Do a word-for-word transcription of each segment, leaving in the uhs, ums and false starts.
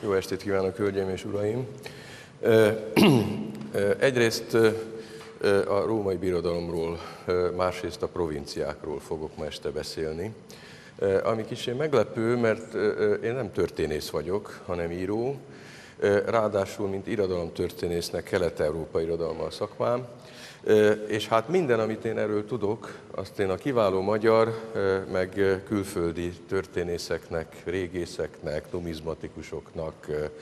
Jó estét kívánok, hölgyeim és uraim! Egyrészt a római birodalomról, másrészt a provinciákról fogok ma este beszélni. Ami kicsit meglepő, mert én nem történész vagyok, hanem író. Ráadásul, mint irodalomtörténésznek kelet-európai irodalma a szakmám. És hát minden, amit én erről tudok, azt én a kiváló magyar, meg külföldi történészeknek, régészeknek, numizmatikusoknak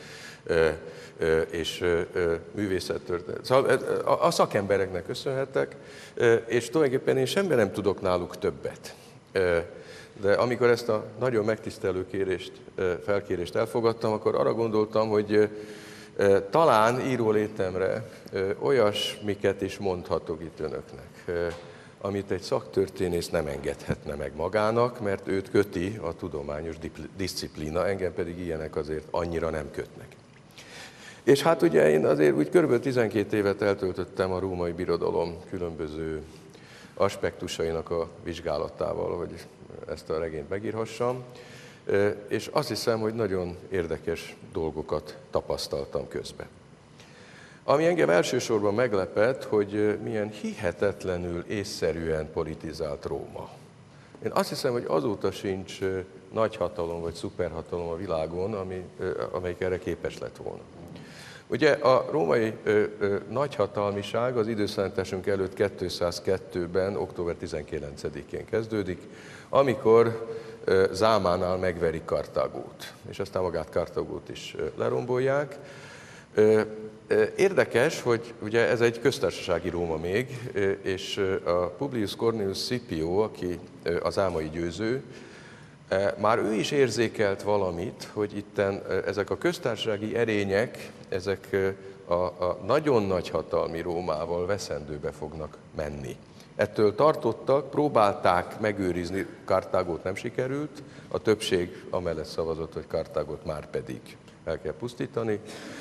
és művészettörténészeknek, szóval a szakembereknek köszönhetek, és tulajdonképpen én semmi nem tudok náluk többet. De amikor ezt a nagyon megtisztelő kérést, felkérést elfogadtam, akkor arra gondoltam, hogy talán író létemre olyasmiket is mondhatok itt önöknek, amit egy szaktörténész nem engedhetne meg magának, mert őt köti a tudományos diszciplína, engem pedig ilyenek azért annyira nem kötnek. És hát ugye én azért úgy kb. tizenkét évet eltöltöttem a római birodalom különböző aspektusainak a vizsgálatával, hogy ezt a regényt megírhassam, és azt hiszem, hogy nagyon érdekes dolgokat tapasztaltam közben. Ami engem elsősorban meglepett, hogy milyen hihetetlenül észszerűen politizált Róma. Én azt hiszem, hogy azóta sincs nagyhatalom vagy szuperhatalom a világon, ami, amelyik erre képes lett volna. Ugye a római ö, ö, nagyhatalmiság az időszámításunk előtt kétszázkettőben, október tizenkilencedikén kezdődik, amikor ö, Zámánál megverik Kartágót, és aztán magát Kartágót is ö, lerombolják. Ö, ö, érdekes, hogy ugye ez egy köztársasági Róma még, ö, és a Publius Cornelius Scipio, aki ö, az ámai győző, már ő is érzékelt valamit, hogy itten ezek a köztársasági erények, ezek a, a nagyon nagy hatalmi Rómával veszendőbe fognak menni. Ettől tartottak, próbálták megőrizni, Kartágót nem sikerült, a többség amellett szavazott, hogy Kartágót már pedig el kell pusztítani.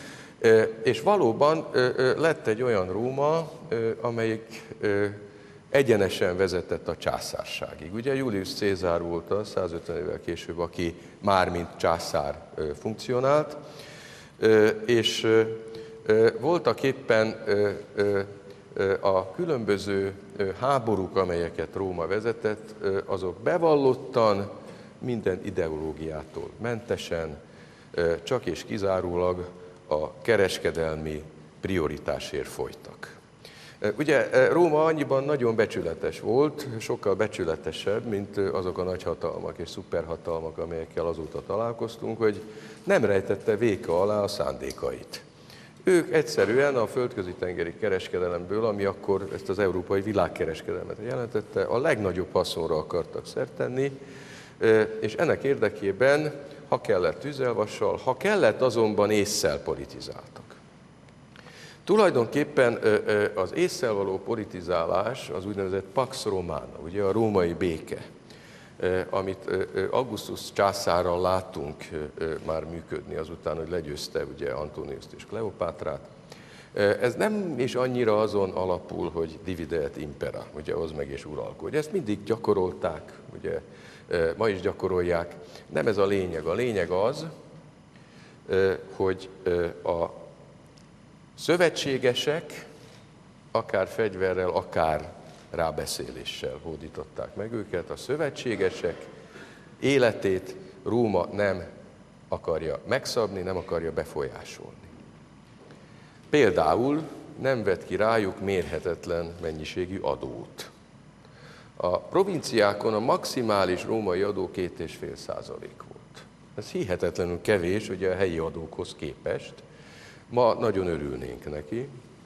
És valóban lett egy olyan Róma, amelyik egyenesen vezetett a császárságig. Ugye Julius Cézár volt az százötven évvel később, aki már mint császár funkcionált, és voltak éppen a különböző háborúk, amelyeket Róma vezetett, azok bevallottan, minden ideológiától mentesen, csak és kizárólag a kereskedelmi prioritásért folytak. Ugye Róma annyiban nagyon becsületes volt, sokkal becsületesebb, mint azok a nagyhatalmak és szuperhatalmak, amelyekkel azóta találkoztunk, hogy nem rejtette véka alá a szándékait. Ők egyszerűen a földközi-tengeri kereskedelemből, ami akkor ezt az európai világkereskedelmet jelentette, a legnagyobb haszonra akartak szert tenni, és ennek érdekében, ha kellett tüzelvassal, ha kellett azonban ésszel politizáltak. Tulajdonképpen az ésszel való politizálás az úgynevezett Pax Romana, ugye a római béke, amit Augustus császárral láttunk már működni azután, hogy legyőzte ugye Antoniuszt és Kleopátrát. Ez nem is annyira azon alapul, hogy divide et impera, ugye hozd meg és uralkodj. Ezt mindig gyakorolták, ugye ma is gyakorolják. Nem ez a lényeg. A lényeg az, hogy a szövetségesek, akár fegyverrel, akár rábeszéléssel hódították meg őket. A szövetségesek életét Róma nem akarja megszabni, nem akarja befolyásolni. Például nem vett ki rájuk mérhetetlen mennyiségű adót. A provinciákon a maximális római adó két és fél százalék volt. Ez hihetetlenül kevés, ugye a helyi adókhoz képest. Ma nagyon örülnénk neki.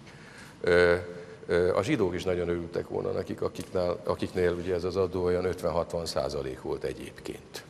A zsidók is nagyon örültek volna nekik, akiknél, akiknél ugye ez az adó olyan ötven-hatvan százalék volt egyébként.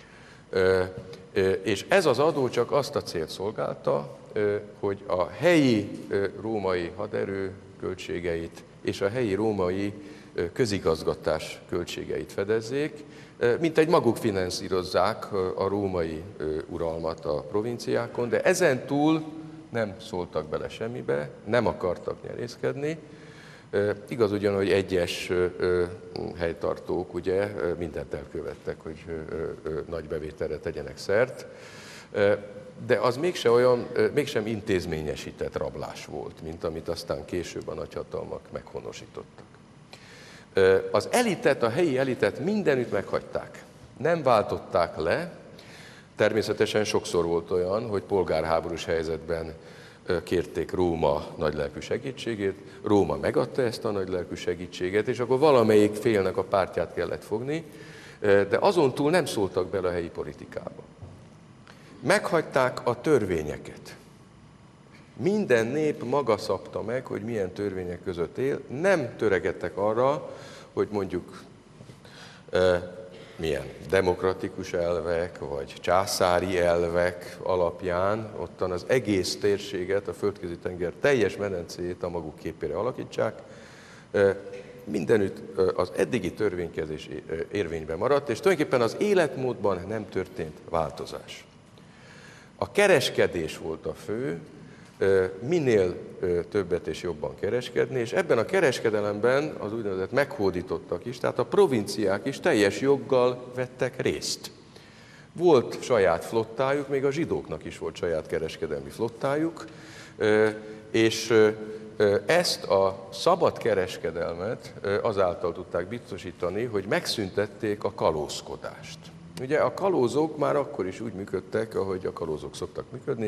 És ez az adó csak azt a célt szolgálta, hogy a helyi római haderő költségeit és a helyi római közigazgatás költségeit fedezzék, mint egy maguk finanszírozzák a római uralmat a provinciákon, de ezen túl nem szóltak bele semmibe, nem akartak nyerészkedni. Igaz ugyan, hogy egyes helytartók ugye mindent elkövettek, hogy nagy bevételre tegyenek szert. de az mégsem olyan, mégsem intézményesített rablás volt, mint amit aztán később a nagyhatalmak meghonosítottak. Az elitet, a helyi elitet mindenütt meghagyták. Nem váltották le. Természetesen sokszor volt olyan, hogy polgárháborús helyzetben kérték Róma nagylelkű segítségét, Róma megadta ezt a nagylelkű segítséget, és akkor valamelyik félnek a pártját kellett fogni, de azon túl nem szóltak bele a helyi politikába. Meghagyták a törvényeket. Minden nép maga szabta meg, hogy milyen törvények között él, nem törekedtek arra, hogy mondjuk milyen demokratikus elvek, vagy császári elvek alapján ottan az egész térséget, a Földközi-tenger teljes medencéjét a maguk képére alakítsák. Mindenütt az eddigi törvénykezés érvényben maradt, és tulajdonképpen az életmódban nem történt változás. A kereskedés volt a fő, minél többet és jobban kereskedni, és ebben a kereskedelemben az úgynevezett meghódítottak is, tehát a provinciák is teljes joggal vettek részt. Volt saját flottájuk, még a zsidóknak is volt saját kereskedelmi flottájuk, és ezt a szabad kereskedelmet azáltal tudták biztosítani, hogy megszüntették a kalózkodást. Ugye a kalózok már akkor is úgy működtek, ahogy a kalózok szoktak működni,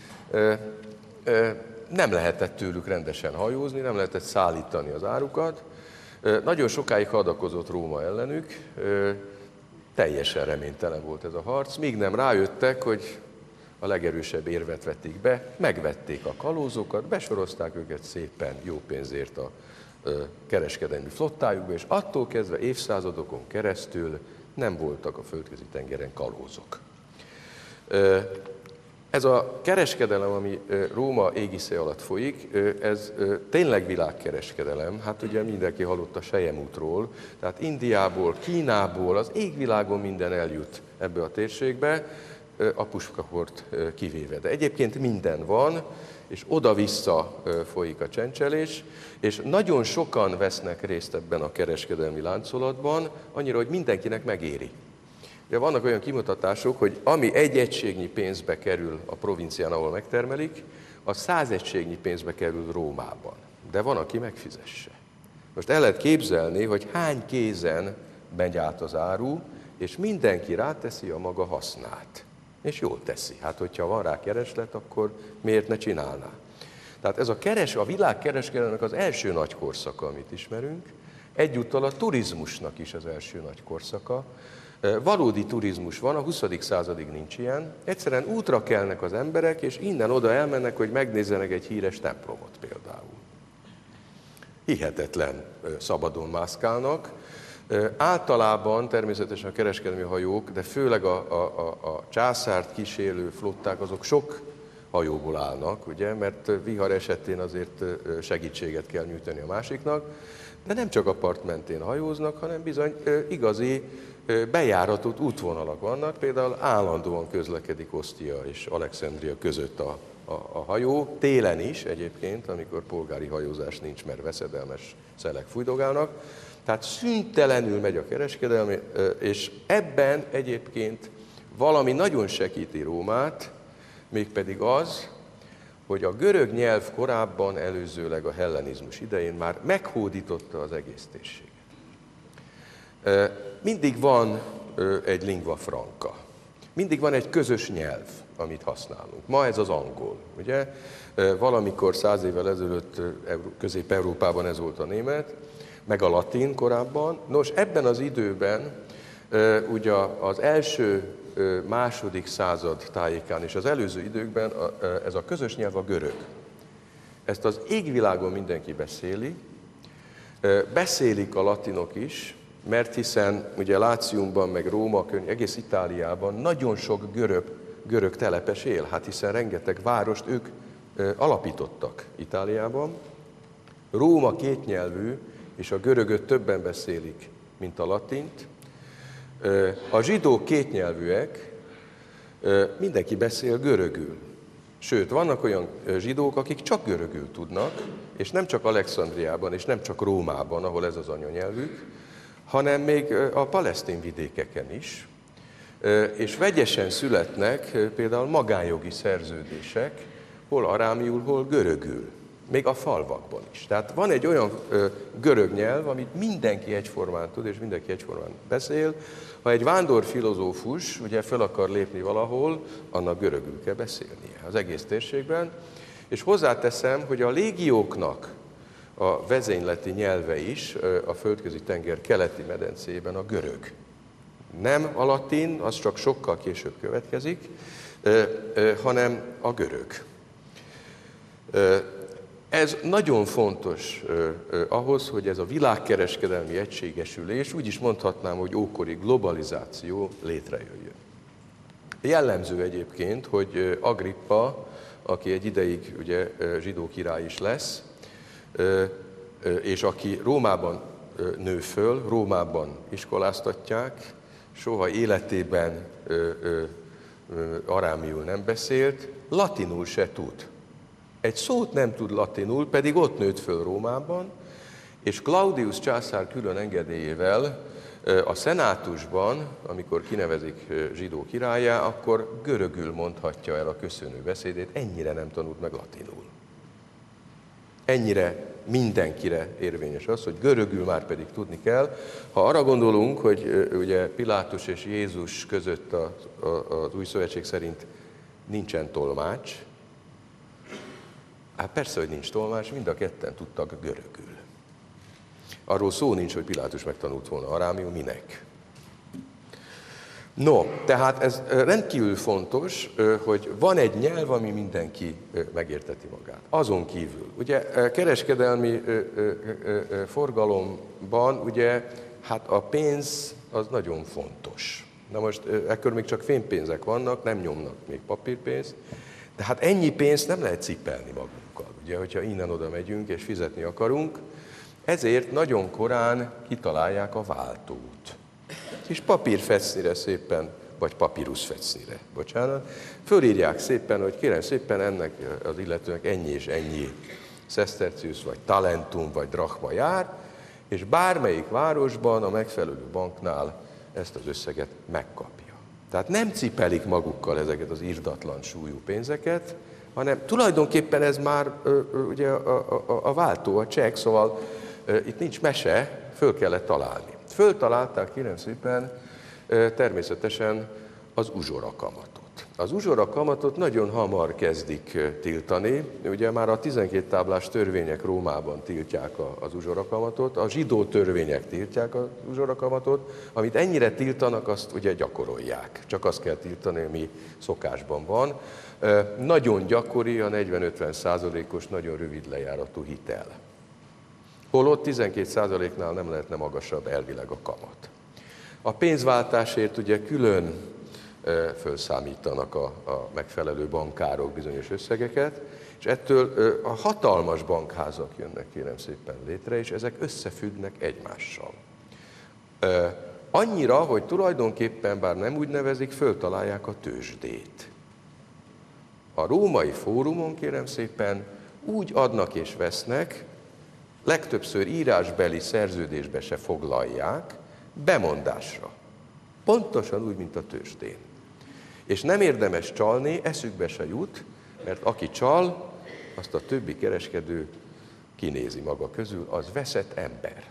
nem lehetett tőlük rendesen hajózni, nem lehetett szállítani az árukat. Nagyon sokáig hadakozott Róma ellenük, teljesen reménytelen volt ez a harc, míg nem rájöttek, hogy a legerősebb érvet vették be, megvették a kalózokat, besorozták őket szépen jó pénzért a kereskedelmi flottájukba, és attól kezdve évszázadokon keresztül nem voltak a Földközi-tengeren kalózok. Ez a kereskedelem, ami Róma égisze alatt folyik, ez tényleg világkereskedelem. Hát ugye mindenki hallott a selyemútról, tehát Indiából, Kínából, az égvilágon minden eljut ebbe a térségbe, a puskaport kivéve. De egyébként minden van, és oda-vissza folyik a csencselés, és nagyon sokan vesznek részt ebben a kereskedelmi láncolatban, annyira, hogy mindenkinek megéri. Ugye vannak olyan kimutatások, hogy ami egy egységnyi pénzbe kerül a provincián, ahol megtermelik, az száz egységnyi pénzbe kerül Rómában. De van, aki megfizesse. Most el lehet képzelni, hogy hány kézen megy át az áru, és mindenki ráteszi a maga hasznát. És jól teszi. Hát, hogyha van rá kereslet, akkor miért ne csinálná? Tehát ez a, keres, a világkereskedelemnek az első nagy korszaka, amit ismerünk, egyúttal a turizmusnak is az első nagy korszaka. Valódi turizmus van, a huszadik századig nincs ilyen. Egyszerűen útra kelnek az emberek, és innen oda elmennek, hogy megnézzenek egy híres templomot például. Hihetetlen szabadon mászkálnak. Általában természetesen a kereskedelmi hajók, de főleg a, a, a, a császárt kísérő flották, azok sok hajóból állnak, ugye, mert vihar esetén azért segítséget kell nyújtani a másiknak, de nem csak a part mentén hajóznak, hanem bizony igazi bejáratott útvonalak vannak, például állandóan közlekedik Osztia és Alexandria között a, a, a hajó, télen is egyébként, amikor polgári hajózás nincs, mert veszedelmes szelek fújdogálnak. Tehát szüntelenül megy a kereskedelmi, és ebben egyébként valami nagyon segíti Rómát, mégpedig az, hogy a görög nyelv korábban, előzőleg a hellenizmus idején már meghódította az egész térséget. Mindig van egy lingua franca, mindig van egy közös nyelv, amit használunk. Ma ez az angol, ugye? Valamikor száz évvel ezelőtt Közép-Európában ez volt a német, meg a latin korábban. Nos, ebben az időben ugye az első, második század tájékán és az előző időkben ez a közös nyelv a görög. Ezt az égvilágon mindenki beszéli, beszélik a latinok is, mert hiszen ugye Láciumban, meg Róma, egész Itáliában nagyon sok görög, görög telepes él, hát hiszen rengeteg várost ők alapítottak Itáliában. Róma kétnyelvű, és a görögöt többen beszélik, mint a latint. A zsidók kétnyelvűek, mindenki beszél görögül. Sőt, vannak olyan zsidók, akik csak görögül tudnak, és nem csak Alexandriában, és nem csak Rómában, ahol ez az anyanyelvük, hanem még a palesztin vidékeken is. És vegyesen születnek például magánjogi szerződések, hol arámiul, hol görögül, még a falvakban is. Tehát van egy olyan görög nyelv, amit mindenki egyformán tud, és mindenki egyformán beszél. Ha egy vándor filozófus ugye fel akar lépni valahol, annak görögül kell beszélnie az egész térségben. És hozzáteszem, hogy a légióknak a vezényleti nyelve is a földközi tenger keleti medencében a görög. Nem a latin, az csak sokkal később következik, hanem a görög. Ez nagyon fontos ahhoz, hogy ez a világkereskedelmi egységesülés, úgy is mondhatnám, hogy ókori globalizáció létrejöjjön. Jellemző egyébként, hogy Agrippa, aki egy ideig ugye zsidó király is lesz, és aki Rómában nő föl, Rómában iskoláztatják, soha életében arámiul nem beszélt, latinul se tud. Egy szót nem tud latinul, pedig ott nőtt föl Rómában, és Claudius császár külön engedélyével a szenátusban, amikor kinevezik zsidó királlyá, akkor görögül mondhatja el a köszönő beszédét, ennyire nem tanult meg latinul. Ennyire mindenkire érvényes az, hogy görögül már pedig tudni kell. Ha arra gondolunk, hogy ugye Pilátus és Jézus között az, az új szövetség szerint nincsen tolmács, hát persze, hogy nincs tolmács, mind a ketten tudtak görögül. Arról szó nincs, hogy Pilátus megtanult volna arámiul, minek. No, tehát ez rendkívül fontos, hogy van egy nyelv, ami mindenki megérteti magát. Azon kívül, ugye kereskedelmi forgalomban, ugye, hát a pénz az nagyon fontos. Na most ekkor még csak fénypénzek vannak, nem nyomnak még papírpénzt, de hát ennyi pénzt nem lehet cipelni magunkkal, ugye, hogyha innen-oda megyünk és fizetni akarunk, ezért nagyon korán kitalálják a váltót. És papírfecnire szépen, vagy papíruszfecnire, bocsánat, fölírják szépen, hogy kérem szépen ennek az illetőnek ennyi és ennyi szesztercius, vagy talentum, vagy drachma jár, és bármelyik városban, a megfelelő banknál ezt az összeget megkapja. Tehát nem cipelik magukkal ezeket az irdatlan súlyú pénzeket, hanem tulajdonképpen ez már ö, ö, ugye a, a, a váltó, a csekk, szóval ö, itt nincs mese, föl kellett találni. Föltalálták, kérem szépen, természetesen az uzsorakamatot. Az uzsorakamatot nagyon hamar kezdik tiltani. Ugye már a tizenkét táblás törvények Rómában tiltják az uzsorakamatot, a zsidó törvények tiltják az uzsorakamatot, amit ennyire tiltanak, azt ugye gyakorolják. Csak azt kell tiltani, ami szokásban van. Nagyon gyakori a negyven-ötven százalékos, nagyon rövid lejáratú hitel. Holott tizenkét százaléknál nem lehetne magasabb elvileg a kamat. A pénzváltásért ugye külön e, felszámítanak a, a megfelelő bankárok bizonyos összegeket, és ettől e, a hatalmas bankházak jönnek kérem szépen létre, és ezek összefüggnek egymással. E, annyira, hogy tulajdonképpen, bár nem úgy nevezik, föltalálják a tőzsdét. A római fórumon kérem szépen úgy adnak és vesznek, legtöbbször írásbeli szerződésbe se foglalják, bemondásra. Pontosan úgy, mint a tőzsdén. És nem érdemes csalni, eszükbe se jut, mert aki csal, azt a többi kereskedő kinézi maga közül, az veszett ember.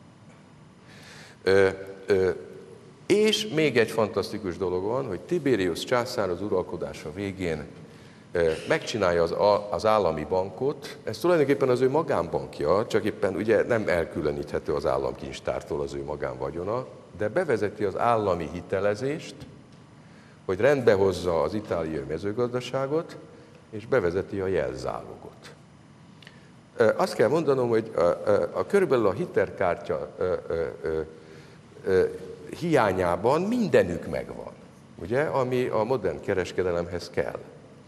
Ö, ö, és még egy fantasztikus dolog van, hogy Tiberius császár az uralkodása végén megcsinálja az, az állami bankot, ez tulajdonképpen az ő magánbankja, csak éppen ugye nem elkülöníthető az államkincstártól az ő magánvagyona, de bevezeti az állami hitelezést, hogy rendbe hozza az itáliai mezőgazdaságot, és bevezeti a jelzálogot. Azt kell mondanom, hogy a, a, a körülbelül a hitelkártya a, a, a, a, hiányában mindenük megvan, ugye, ami a modern kereskedelemhez kell.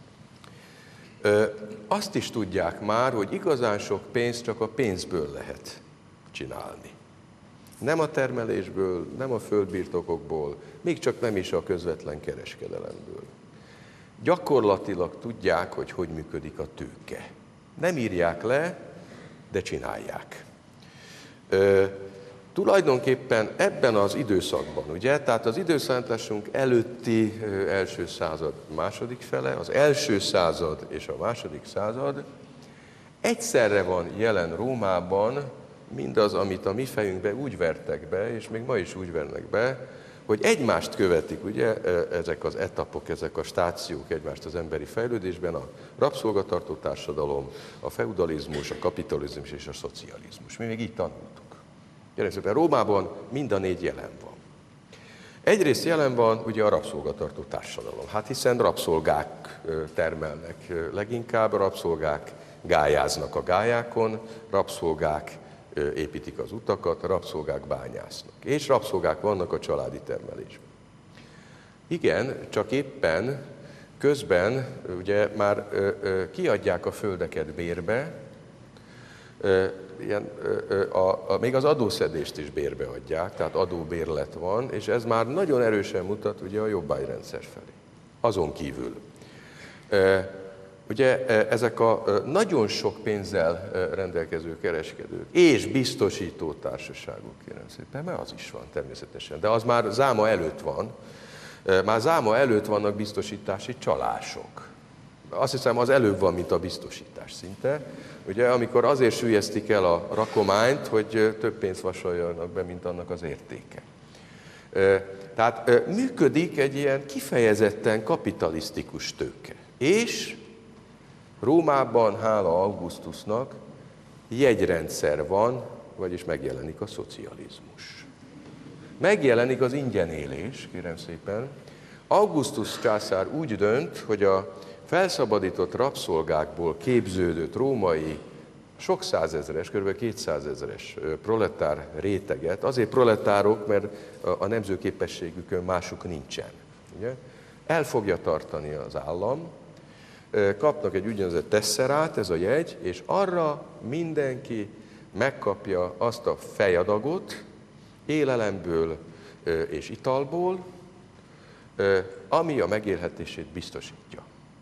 Azt is tudják már, hogy igazán sok pénzt csak a pénzből lehet csinálni. Nem a termelésből, nem a földbirtokokból, még csak nem is a közvetlen kereskedelemből. Gyakorlatilag tudják, hogy hogy működik a tőke. Nem írják le, de csinálják. Tulajdonképpen ebben az időszakban, ugye, tehát az időszámításunk előtti első század második fele, az első század és a második század egyszerre van jelen Rómában mindaz, amit a mi fejünkbe úgy vertek be, és még ma is úgy vernek be, hogy egymást követik, ugye, ezek az etapok, ezek a stációk egymást az emberi fejlődésben, a rabszolgatartó társadalom, a feudalizmus, a kapitalizmus és a szocializmus. Mi még így tanultuk. Gyerek, Rómában mind a négy jelen van. Egyrészt jelen van ugye a rabszolgatartó társadalom, hát hiszen rabszolgák termelnek leginkább, rabszolgák gályáznak a gályákon, rabszolgák építik az utakat, rabszolgák bányásznak, és rabszolgák vannak a családi termelésben. Igen, csak éppen közben ugye már kiadják a földeket bérbe, ilyen, a, a, még az adószedést is bérbe adják, tehát adóbérlet van, és ez már nagyon erősen mutat ugye a jobbágyrendszer felé. Azon kívül. Ugye ezek a nagyon sok pénzzel rendelkező kereskedők és biztosító társaságok, kérem szépen, mert az is van természetesen, de az már Záma előtt van, már Záma előtt vannak biztosítási csalások. Azt hiszem, az előbb van, mint a biztosítás szinte. Ugye, amikor azért süllyesztik el a rakományt, hogy több pénzt vasaljanak be, mint annak az értéke. Tehát működik egy ilyen kifejezetten kapitalisztikus tőke. És Rómában, hála Augustusnak, jegyrendszer van, vagyis megjelenik a szocializmus. Megjelenik az ingyenélés, kérem szépen. Augustus császár úgy dönt, hogy a felszabadított rabszolgákból képződött római sok százezres, kb. kétszázezres proletár réteget, azért proletárok, mert a nemzőképességükön másuk nincsen. Ugye? El fogja tartani az állam, kapnak egy úgynevezett tesszerát, ez a jegy, és arra mindenki megkapja azt a fejadagot élelemből és italból, ami a megélhetését biztosítja.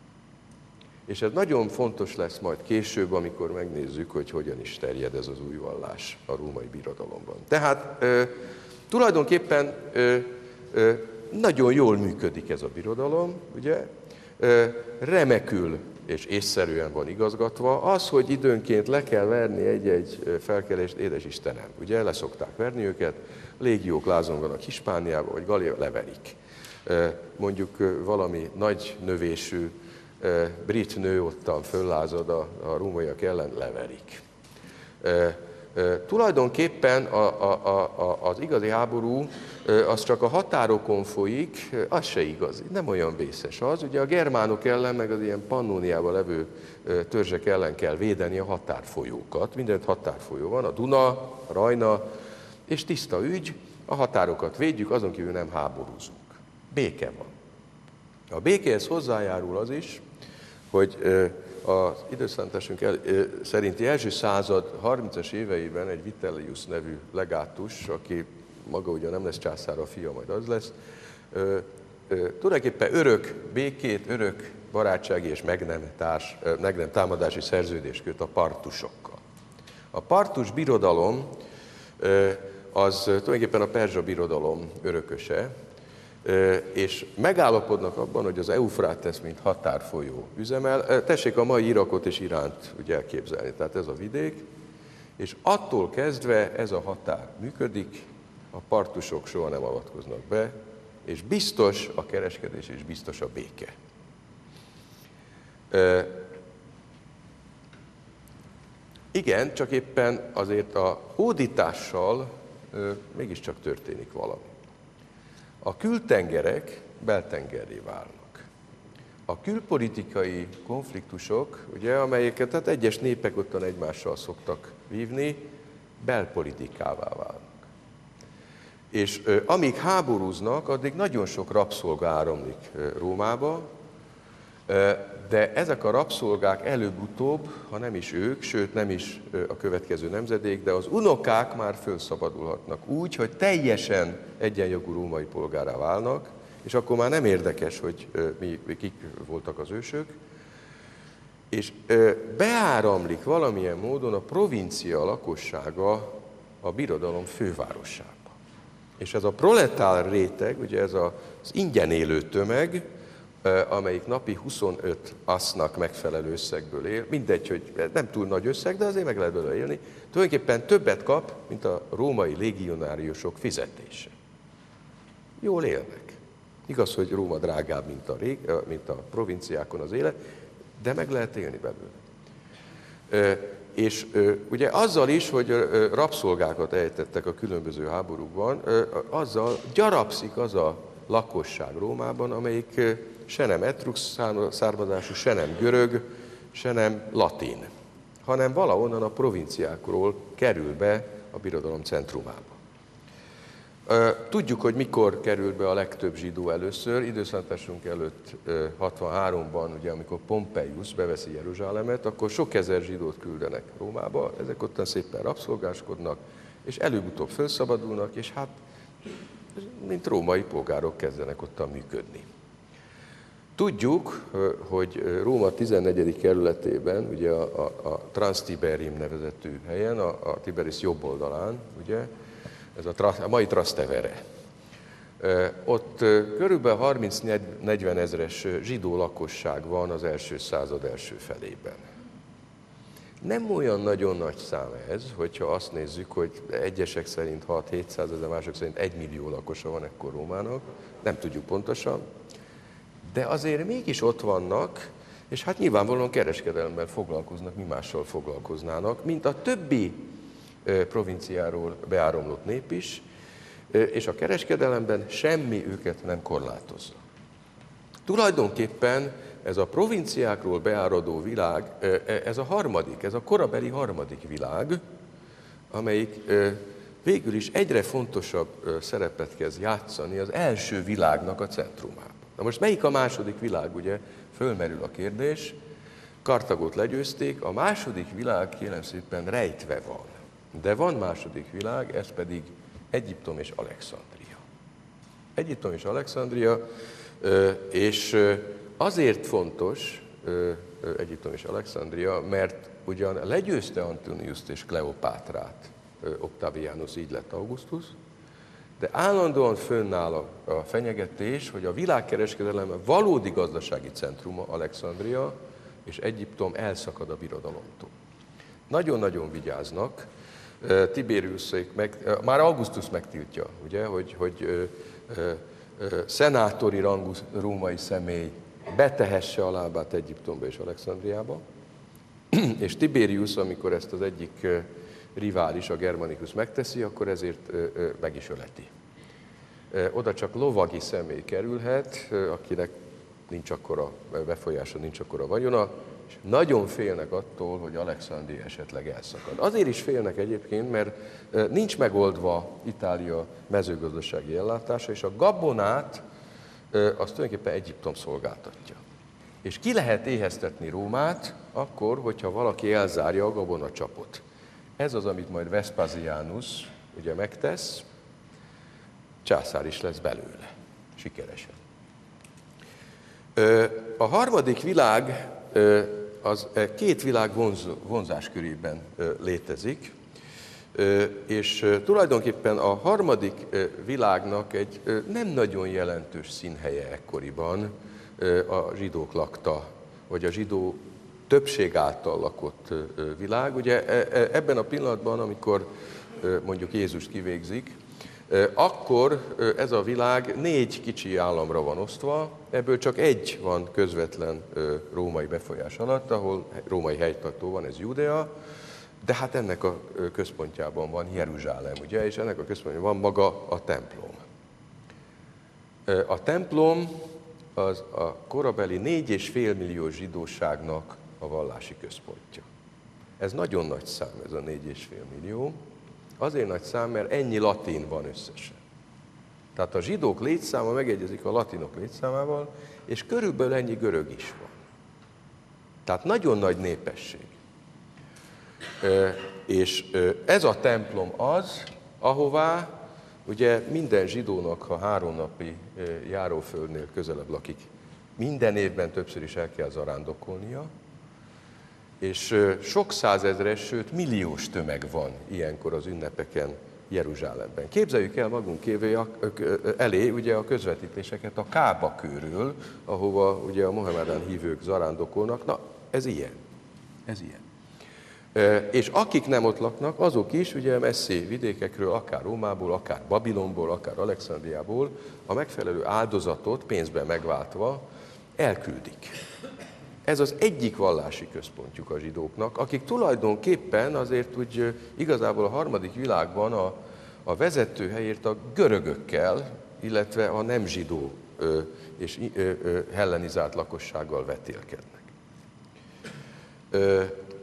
És ez nagyon fontos lesz majd később, amikor megnézzük, hogy hogyan is terjed ez az új vallás a római birodalomban. Tehát e, tulajdonképpen e, e, nagyon jól működik ez a birodalom, ugye? E, remekül és észszerűen van igazgatva. Az, hogy időnként le kell verni egy-egy felkelést, édes Istenem, ugye leszokták verni őket, légiók lázonganak Hispániába, vagy Gallia, leverik. E, mondjuk valami nagy növésű brit nő ottan föllázad a, a rómaiak ellen, leverik. E, e, tulajdonképpen a, a, a, az igazi háború az csak a határokon folyik, az se igaz, nem olyan vészes az. Ugye a germánok ellen, meg az ilyen Pannóniában levő törzsek ellen kell védeni a határfolyókat. Mindent határfolyó van, a Duna, a Rajna, és tiszta ügy, a határokat védjük, azon kívül nem háborúzunk. Béke van. A békéhez hozzájárul az is, hogy az időszámításunk szerinti első század harmincas éveiben egy Vitellius nevű legátus, aki maga ugye nem lesz császár, a fia majd az lesz, tulajdonképpen örök békét, örök barátsági és meg nem, társ, meg nem támadási szerződést köt a partusokkal. A partus birodalom az tulajdonképpen a perzsa birodalom örököse, és megállapodnak abban, hogy az Eufrátesz, mint határfolyó üzemel. Tessék a mai Irakot és Iránt úgy elképzelni, tehát ez a vidék, és attól kezdve ez a határ működik, a partusok soha nem avatkoznak be, és biztos a kereskedés, és biztos a béke. E, igen, csak éppen azért a hódítással e, mégiscsak történik valami. A kültengerek beltengerré válnak. A külpolitikai konfliktusok, ugye, amelyeket hát egyes népek ottan egymással szoktak vívni, belpolitikává válnak. És ö, amíg háborúznak, addig nagyon sok rabszolga áramlik ö, Rómába, ö, de ezek a rabszolgák előbb-utóbb, ha nem is ők, sőt nem is ö, a következő nemzedék, de az unokák már felszabadulhatnak úgy, hogy teljesen egyenjogú római polgárá válnak, és akkor már nem érdekes, hogy ö, mi, kik voltak az ősök, és ö, beáramlik valamilyen módon a provincia lakossága a birodalom fővárosába. És ez a proletár réteg, ugye ez az ingyen élő tömeg, amelyik napi huszonöt asznak megfelelő összegből él, mindegy, hogy nem túl nagy összeg, de azért meg lehet belőle élni, tulajdonképpen többet kap, mint a római légionáriusok fizetése. Jól élnek. Igaz, hogy Róma drágább, mint a, rég, mint a provinciákon az élet, de meg lehet élni belőle. És ugye azzal is, hogy rabszolgákat ejtettek a különböző háborúkban, azzal gyarapszik az a lakosság Rómában, amelyik se nem etrusz származású, se nem görög, se nem latin, hanem valahonnan a provinciákról kerül be a birodalom centrumába. Tudjuk, hogy mikor került be a legtöbb zsidó először, időszámításunk előtt hatvanháromban, ugye, amikor Pompeius beveszi Jeruzsálemet, akkor sok ezer zsidót küldenek Rómába, ezek ottan szépen rabszolgáskodnak, és előbb-utóbb felszabadulnak, és hát, mint római polgárok kezdenek ottan működni. Tudjuk, hogy Róma tizennegyedik kerületében, ugye a, a, a Transtiberium nevezetű helyen, a, a Tiberius jobb oldalán, ugye, ez a, a mai Trastevere. Ott körülbelül harminc-negyven ezres zsidó lakosság van az első század első felében. Nem olyan nagyon nagy szám ez, hogyha azt nézzük, hogy egyesek szerint hat-hétszázezer, mások szerint egy millió lakosa van ekkor Rómának, nem tudjuk pontosan, de azért mégis ott vannak, és hát nyilvánvalóan kereskedelemmel foglalkoznak, mi mással foglalkoznának, mint a többi provinciáról beáramlott nép is, és a kereskedelemben semmi őket nem korlátozza. Tulajdonképpen ez a provinciákról beáradó világ, ez a harmadik, ez a korabeli harmadik világ, amelyik végül is egyre fontosabb szerepet kezd játszani az első világnak a centrumában. Na most melyik a második világ, ugye? Fölmerül a kérdés. Karthagot legyőzték, a második világ kérem szépen rejtve van. De van második világ, ez pedig Egyiptom és Alexandria. Egyiptom és Alexandria, és azért fontos Egyiptom és Alexandria, mert ugyan legyőzte Antoniust és Kleopátrát, Octavianus, így lett Augustus, de állandóan fönnáll a, a fenyegetés, hogy a világkereskedelem valódi gazdasági centruma Alexandria, és Egyiptom elszakad a birodalomtól. Nagyon-nagyon vigyáznak. Tiberiusék meg, már Augustus megtiltja, ugye, hogy, hogy ö, ö, ö, szenátori rangú római személy betehesse a lábát Egyiptomba és Alexandriába, és Tiberius, amikor ezt az egyik rivális, a Germanicus megteszi, akkor ezért meg is öleti. Oda csak lovagi személy kerülhet, akinek nincs akkora befolyása, nincs akkora vagyona, és nagyon félnek attól, hogy Alexandria esetleg elszakad. Azért is félnek egyébként, mert nincs megoldva Itália mezőgazdasági ellátása, és a gabonát azt tulajdonképpen Egyiptom szolgáltatja. És ki lehet éheztetni Rómát akkor, hogyha valaki elzárja a gabonacsapot. Ez az, amit majd Vespasianus ugye megtesz, császár is lesz belőle, sikeresen. A harmadik világ az két világ vonz, vonzás körében létezik, és tulajdonképpen a harmadik világnak egy nem nagyon jelentős színhelye ekkoriban a zsidók lakta, vagy a zsidó többség által lakott világ. Ugye ebben a pillanatban, amikor mondjuk Jézust kivégzik, akkor ez a világ négy kicsi államra van osztva, ebből csak egy van közvetlen római befolyás alatt, ahol római helytartó van, ez Judea, de hát ennek a központjában van Jeruzsálem, ugye, és ennek a központjában van maga a templom. A templom az a korabeli négy és fél millió zsidóságnak a vallási központja. Ez nagyon nagy szám, ez a négy és fél millió. Azért nagy szám, mert ennyi latin van összesen. Tehát a zsidók létszáma megegyezik a latinok létszámával, és körülbelül ennyi görög is van. Tehát nagyon nagy népesség. És ez a templom az, ahová ugye minden zsidónak, ha három napi járóföldnél közelebb lakik, minden évben többször is el kell zarándokolnia, És sok százezres, sőt milliós tömeg van ilyenkor az ünnepeken Jeruzsálemben. Képzeljük el magunk elé ugye a közvetítéseket a Kába körül, ahova ugye a Mohamedán hívők zarándokolnak. Na, ez ilyen. Ez ilyen. És akik nem ott laknak, azok is ugye messzi vidékekről, akár Rómából, akár Babilonból, akár Alexandriából a megfelelő áldozatot pénzben megváltva elküldik. Ez az egyik vallási központjuk a zsidóknak, akik tulajdonképpen azért úgy igazából a harmadik világban a, a vezetőhelyért a görögökkel, illetve a nem zsidó ö, és ö, ö, hellenizált lakossággal vetélkednek. Ö,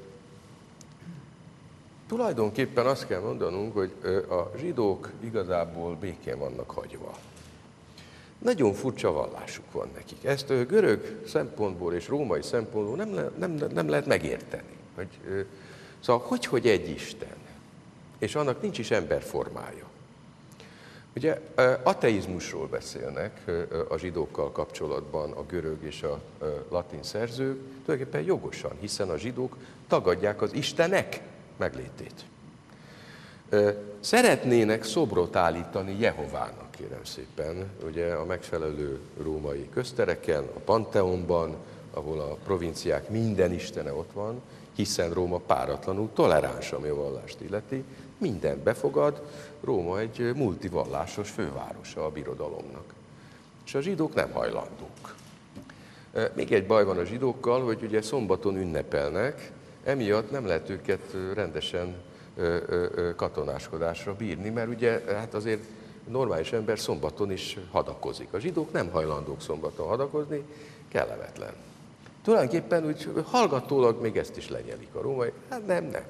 tulajdonképpen azt kell mondanunk, hogy a zsidók igazából békén vannak hagyva. Nagyon furcsa vallásuk van nekik. Ezt a görög szempontból és római szempontból nem, le, nem, nem lehet megérteni. Hogy, szóval hogy, hogy egy Isten, és annak nincs is emberformája. Ugye ateizmusról beszélnek a zsidókkal kapcsolatban a görög és a latin szerzők, tulajdonképpen jogosan, hiszen a zsidók tagadják az Istenek meglétét. Szeretnének szobrot állítani Jehovának, kérem szépen, ugye a megfelelő római köztereken, a Panteonban, ahol a provinciák minden istene ott van, hiszen Róma páratlanul toleráns, ami a vallást illeti, mindent befogad, Róma egy multivallásos fővárosa a birodalomnak. És a zsidók nem hajlandók. Még egy baj van a zsidókkal, hogy ugye szombaton ünnepelnek, emiatt nem lehet őket rendesen katonáskodásra bírni, mert ugye hát azért normális ember szombaton is hadakozik. A zsidók nem hajlandók szombaton hadakozni, kellemetlen. Tulajdonképpen úgy hallgatólag még ezt is lenyelik a római, hát nem, nem.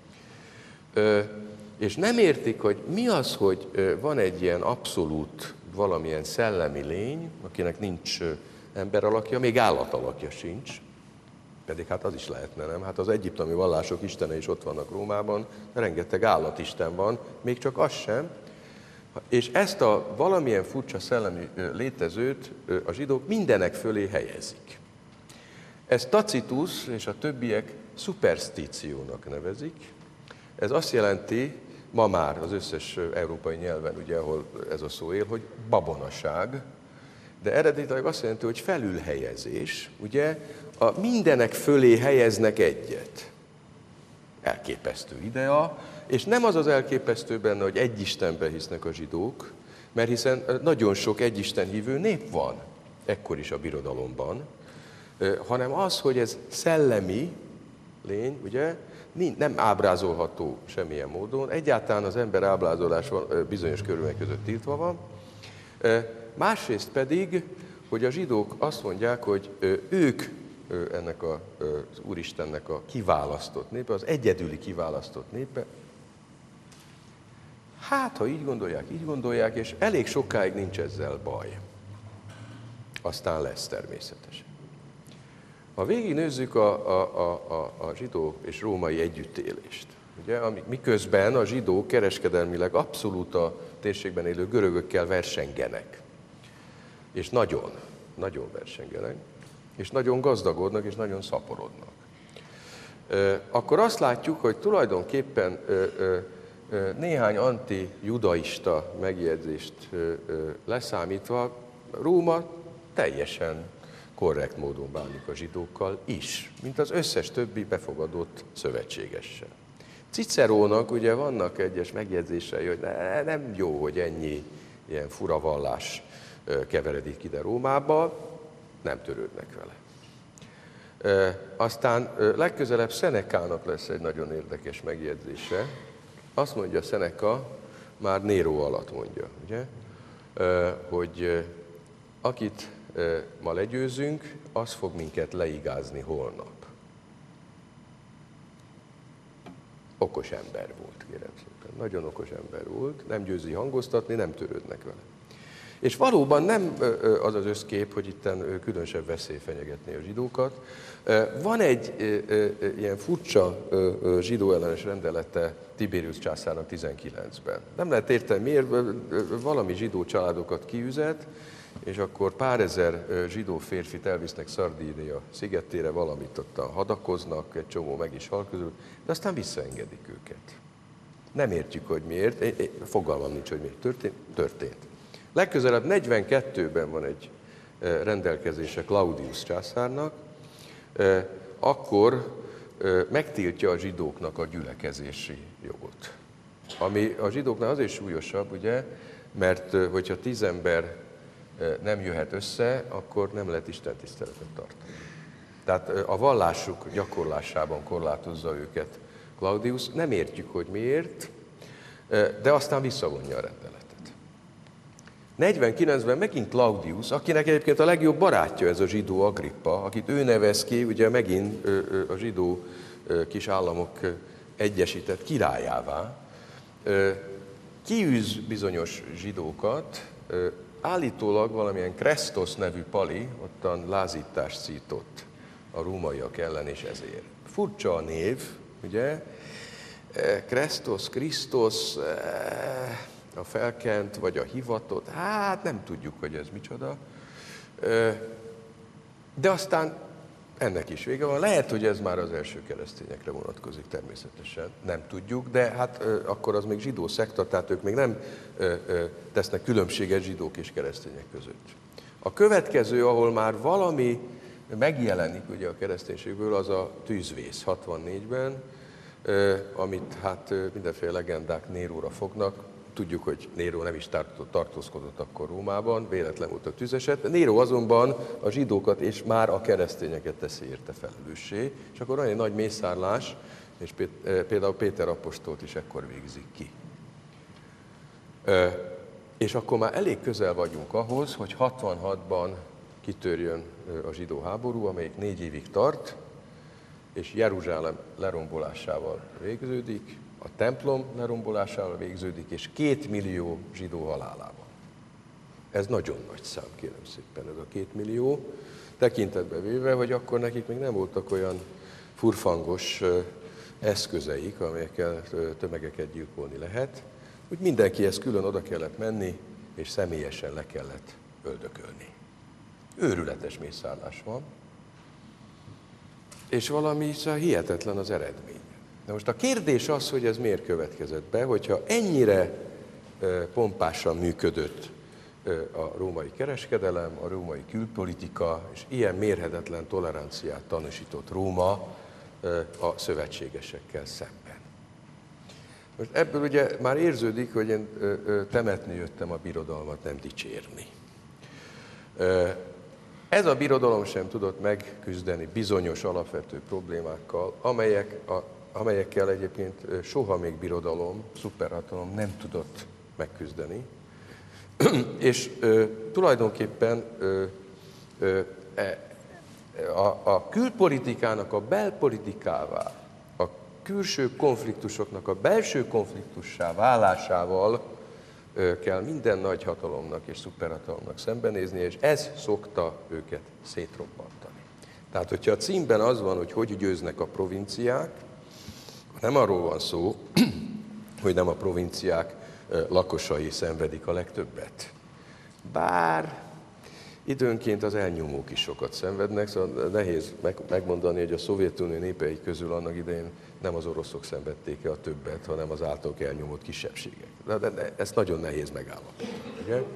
Ö, és nem értik, hogy mi az, hogy van egy ilyen abszolút valamilyen szellemi lény, akinek nincs ember alakja, még állat alakja sincs, pedig hát az is lehetne, nem? Hát az egyiptomi vallások istene is ott vannak Rómában, rengeteg állatisten van, még csak az sem. És ezt a valamilyen furcsa szellemi létezőt a zsidók mindenek fölé helyezik. Ezt Tacitus és a többiek szuperstíciónak nevezik. Ez azt jelenti, ma már az összes európai nyelven, ugye, ahol ez a szó él, hogy babonaság, de eredetileg azt jelenti, hogy felülhelyezés, ugye, a mindenek fölé helyeznek egyet. Elképesztő idea, és nem az az elképesztő benne, hogy egy Istenben hisznek a zsidók, mert hiszen nagyon sok egyisten hívő nép van, ekkor is a birodalomban, hanem az, hogy ez szellemi lény, ugye, nem ábrázolható semmilyen módon, egyáltalán az ember ábrázolás bizonyos körülmények között tiltva van, másrészt pedig, hogy a zsidók azt mondják, hogy ők ennek a, az Úristennek a kiválasztott népe, az egyedüli kiválasztott népe. Hát, ha így gondolják, így gondolják, és elég sokáig nincs ezzel baj. Aztán lesz természetesen. Ha végignézzük a, a, a, a, a zsidó és római együttélést, ugye, miközben a zsidók kereskedelmileg abszolút a térségben élő görögökkel versengenek, és nagyon, nagyon versengenek, és nagyon gazdagodnak, és nagyon szaporodnak. Akkor azt látjuk, hogy tulajdonképpen néhány anti-judaista megjegyzést leszámítva Róma teljesen korrekt módon bánik a zsidókkal is, mint az összes többi befogadott szövetségessel. Cicerónak ugye vannak egyes megjegyzései, hogy ne, nem jó, hogy ennyi ilyen fura vallás keveredik ide Rómába, nem törődnek vele. E, aztán legközelebb Szenekának lesz egy nagyon érdekes megjegyzése. Azt mondja Szeneka, már Néró alatt mondja, ugye, e, hogy akit e, ma legyőzünk, az fog minket leigázni holnap. Okos ember volt, kérem szépen. Nagyon okos ember volt, nem győzi hangoztatni, nem törődnek vele. És valóban nem az az összkép, hogy itten különösebb veszély fenyegetné a zsidókat. Van egy ilyen furcsa zsidó ellenes rendelete Tiberius császárnak tizenkilencben. Nem lehet érteni miért, valami zsidó családokat kiüzet, és akkor pár ezer zsidó férfit elvisznek Szardínia szigetére, valamit ott hadakoznak, egy csomó meg is hal közül, de aztán visszaengedik őket. Nem értjük, hogy miért, fogalmam nincs, hogy miért történt. történt. Legközelebb negyvenkettőben van egy rendelkezése Claudius császárnak, akkor megtiltja a zsidóknak a gyülekezési jogot. Ami a zsidóknál azért súlyosabb, ugye, mert hogyha tíz ember nem jöhet össze, akkor nem lehet Isten tiszteletet tartani. Tehát a vallásuk gyakorlásában korlátozza őket Claudius. Nem értjük, hogy miért, de aztán visszavonja a rendeletet. negyvenkilencben megint Claudius, akinek egyébként a legjobb barátja ez a zsidó Agrippa, akit ő nevez ki, ugye megint a zsidó kis államok egyesített királyává, kiűz bizonyos zsidókat, állítólag valamilyen Krestos nevű pali ottan lázítást szított a rómaiak ellen, és ezért. Furcsa a név, ugye? Krestos, Krisztus, a felkent, vagy a hivatott, hát nem tudjuk, hogy ez micsoda. De aztán ennek is vége van. Lehet, hogy ez már az első keresztényekre vonatkozik természetesen, nem tudjuk, de hát akkor az még zsidó szekta, tehát ők még nem tesznek különbséget zsidók és keresztények között. A következő, ahol már valami megjelenik ugye a kereszténységből, az a tűzvész hatvannégyben, amit hát mindenféle legendák Néróra fognak. Tudjuk, hogy Néró nem is tartózkodott akkor Rómában, véletlen volt a tűzeset. Néró azonban a zsidókat és már a keresztényeket teszi érte felelőssé, és akkor van egy nagy mészárlás, és például Péter apostolt is ekkor végzik ki. És akkor már elég közel vagyunk ahhoz, hogy hatvanhatban kitörjön a zsidó háború, amelyik négy évig tart, és Jeruzsálem lerombolásával végződik, a templom lerombolásával végződik, és két millió zsidó halálával. Ez nagyon nagy szám, kérem szépen, ez a két millió, tekintetbe véve, hogy akkor nekik még nem voltak olyan furfangos eszközeik, amelyekkel tömegeket gyilkolni lehet, úgy mindenkihez külön oda kellett menni, és személyesen le kellett öldökölni. Őrületes mészárlás van, és valami szóval hihetetlen az eredmény. De most a kérdés az, hogy ez miért következett be, hogyha ennyire pompásan működött a római kereskedelem, a római külpolitika, és ilyen mérhetetlen toleranciát tanúsított Róma a szövetségesekkel szemben. Most ebből ugye már érződik, hogy én temetni jöttem a birodalmat, nem dicsérni. Ez a birodalom sem tudott megküzdeni bizonyos alapvető problémákkal, amelyek a amelyekkel egyébként soha még birodalom, szuperhatalom nem tudott megküzdeni. És ö, tulajdonképpen ö, ö, a, a külpolitikának a belpolitikává, a külső konfliktusoknak a belső konfliktussá válásával ö, kell minden nagy hatalomnak és szuperhatalomnak szembenézni, és ez szokta őket szétrobbantani. Tehát, hogyha a címben az van, hogy hogy győznek a provinciák, nem arról van szó, hogy nem a provinciák lakosai szenvedik a legtöbbet. Bár időnként az elnyomók is sokat szenvednek, szóval nehéz megmondani, hogy a Szovjetunió népei közül annak idején nem az oroszok szenvedték el a többet, hanem az általuk elnyomott kisebbségek. De, de, de ezt nagyon nehéz megállapítani.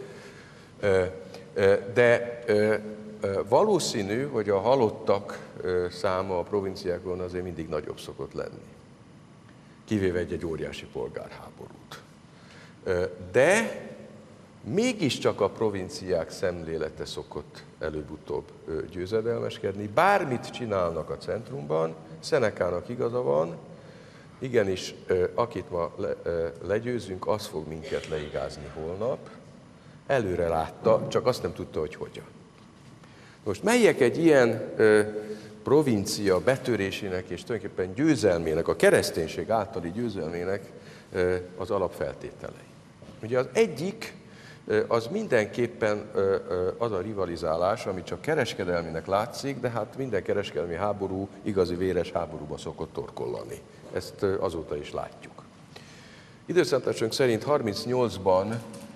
De valószínű, hogy a halottak száma a provinciákon azért mindig nagyobb szokott lenni. Kivéve egy-egy óriási polgárháborút. De mégiscsak a provinciák szemlélete szokott előbb-utóbb győzedelmeskedni. Bármit csinálnak a centrumban, Senekának igaza van, igenis, akit ma legyőzünk, az fog minket leigázni holnap. Előre látta, csak azt nem tudta, hogy hogyan. Most melyek egy ilyen provincia betörésének és tulajdonképpen győzelmének, a kereszténység általi győzelmének az alapfeltételei. Ugye az egyik, az mindenképpen az a rivalizálás, ami csak kereskedelminek látszik, de hát minden kereskedelmi háború igazi véres háborúba szokott torkollani. Ezt azóta is látjuk. Időszámításunk szerint harmincnyolcban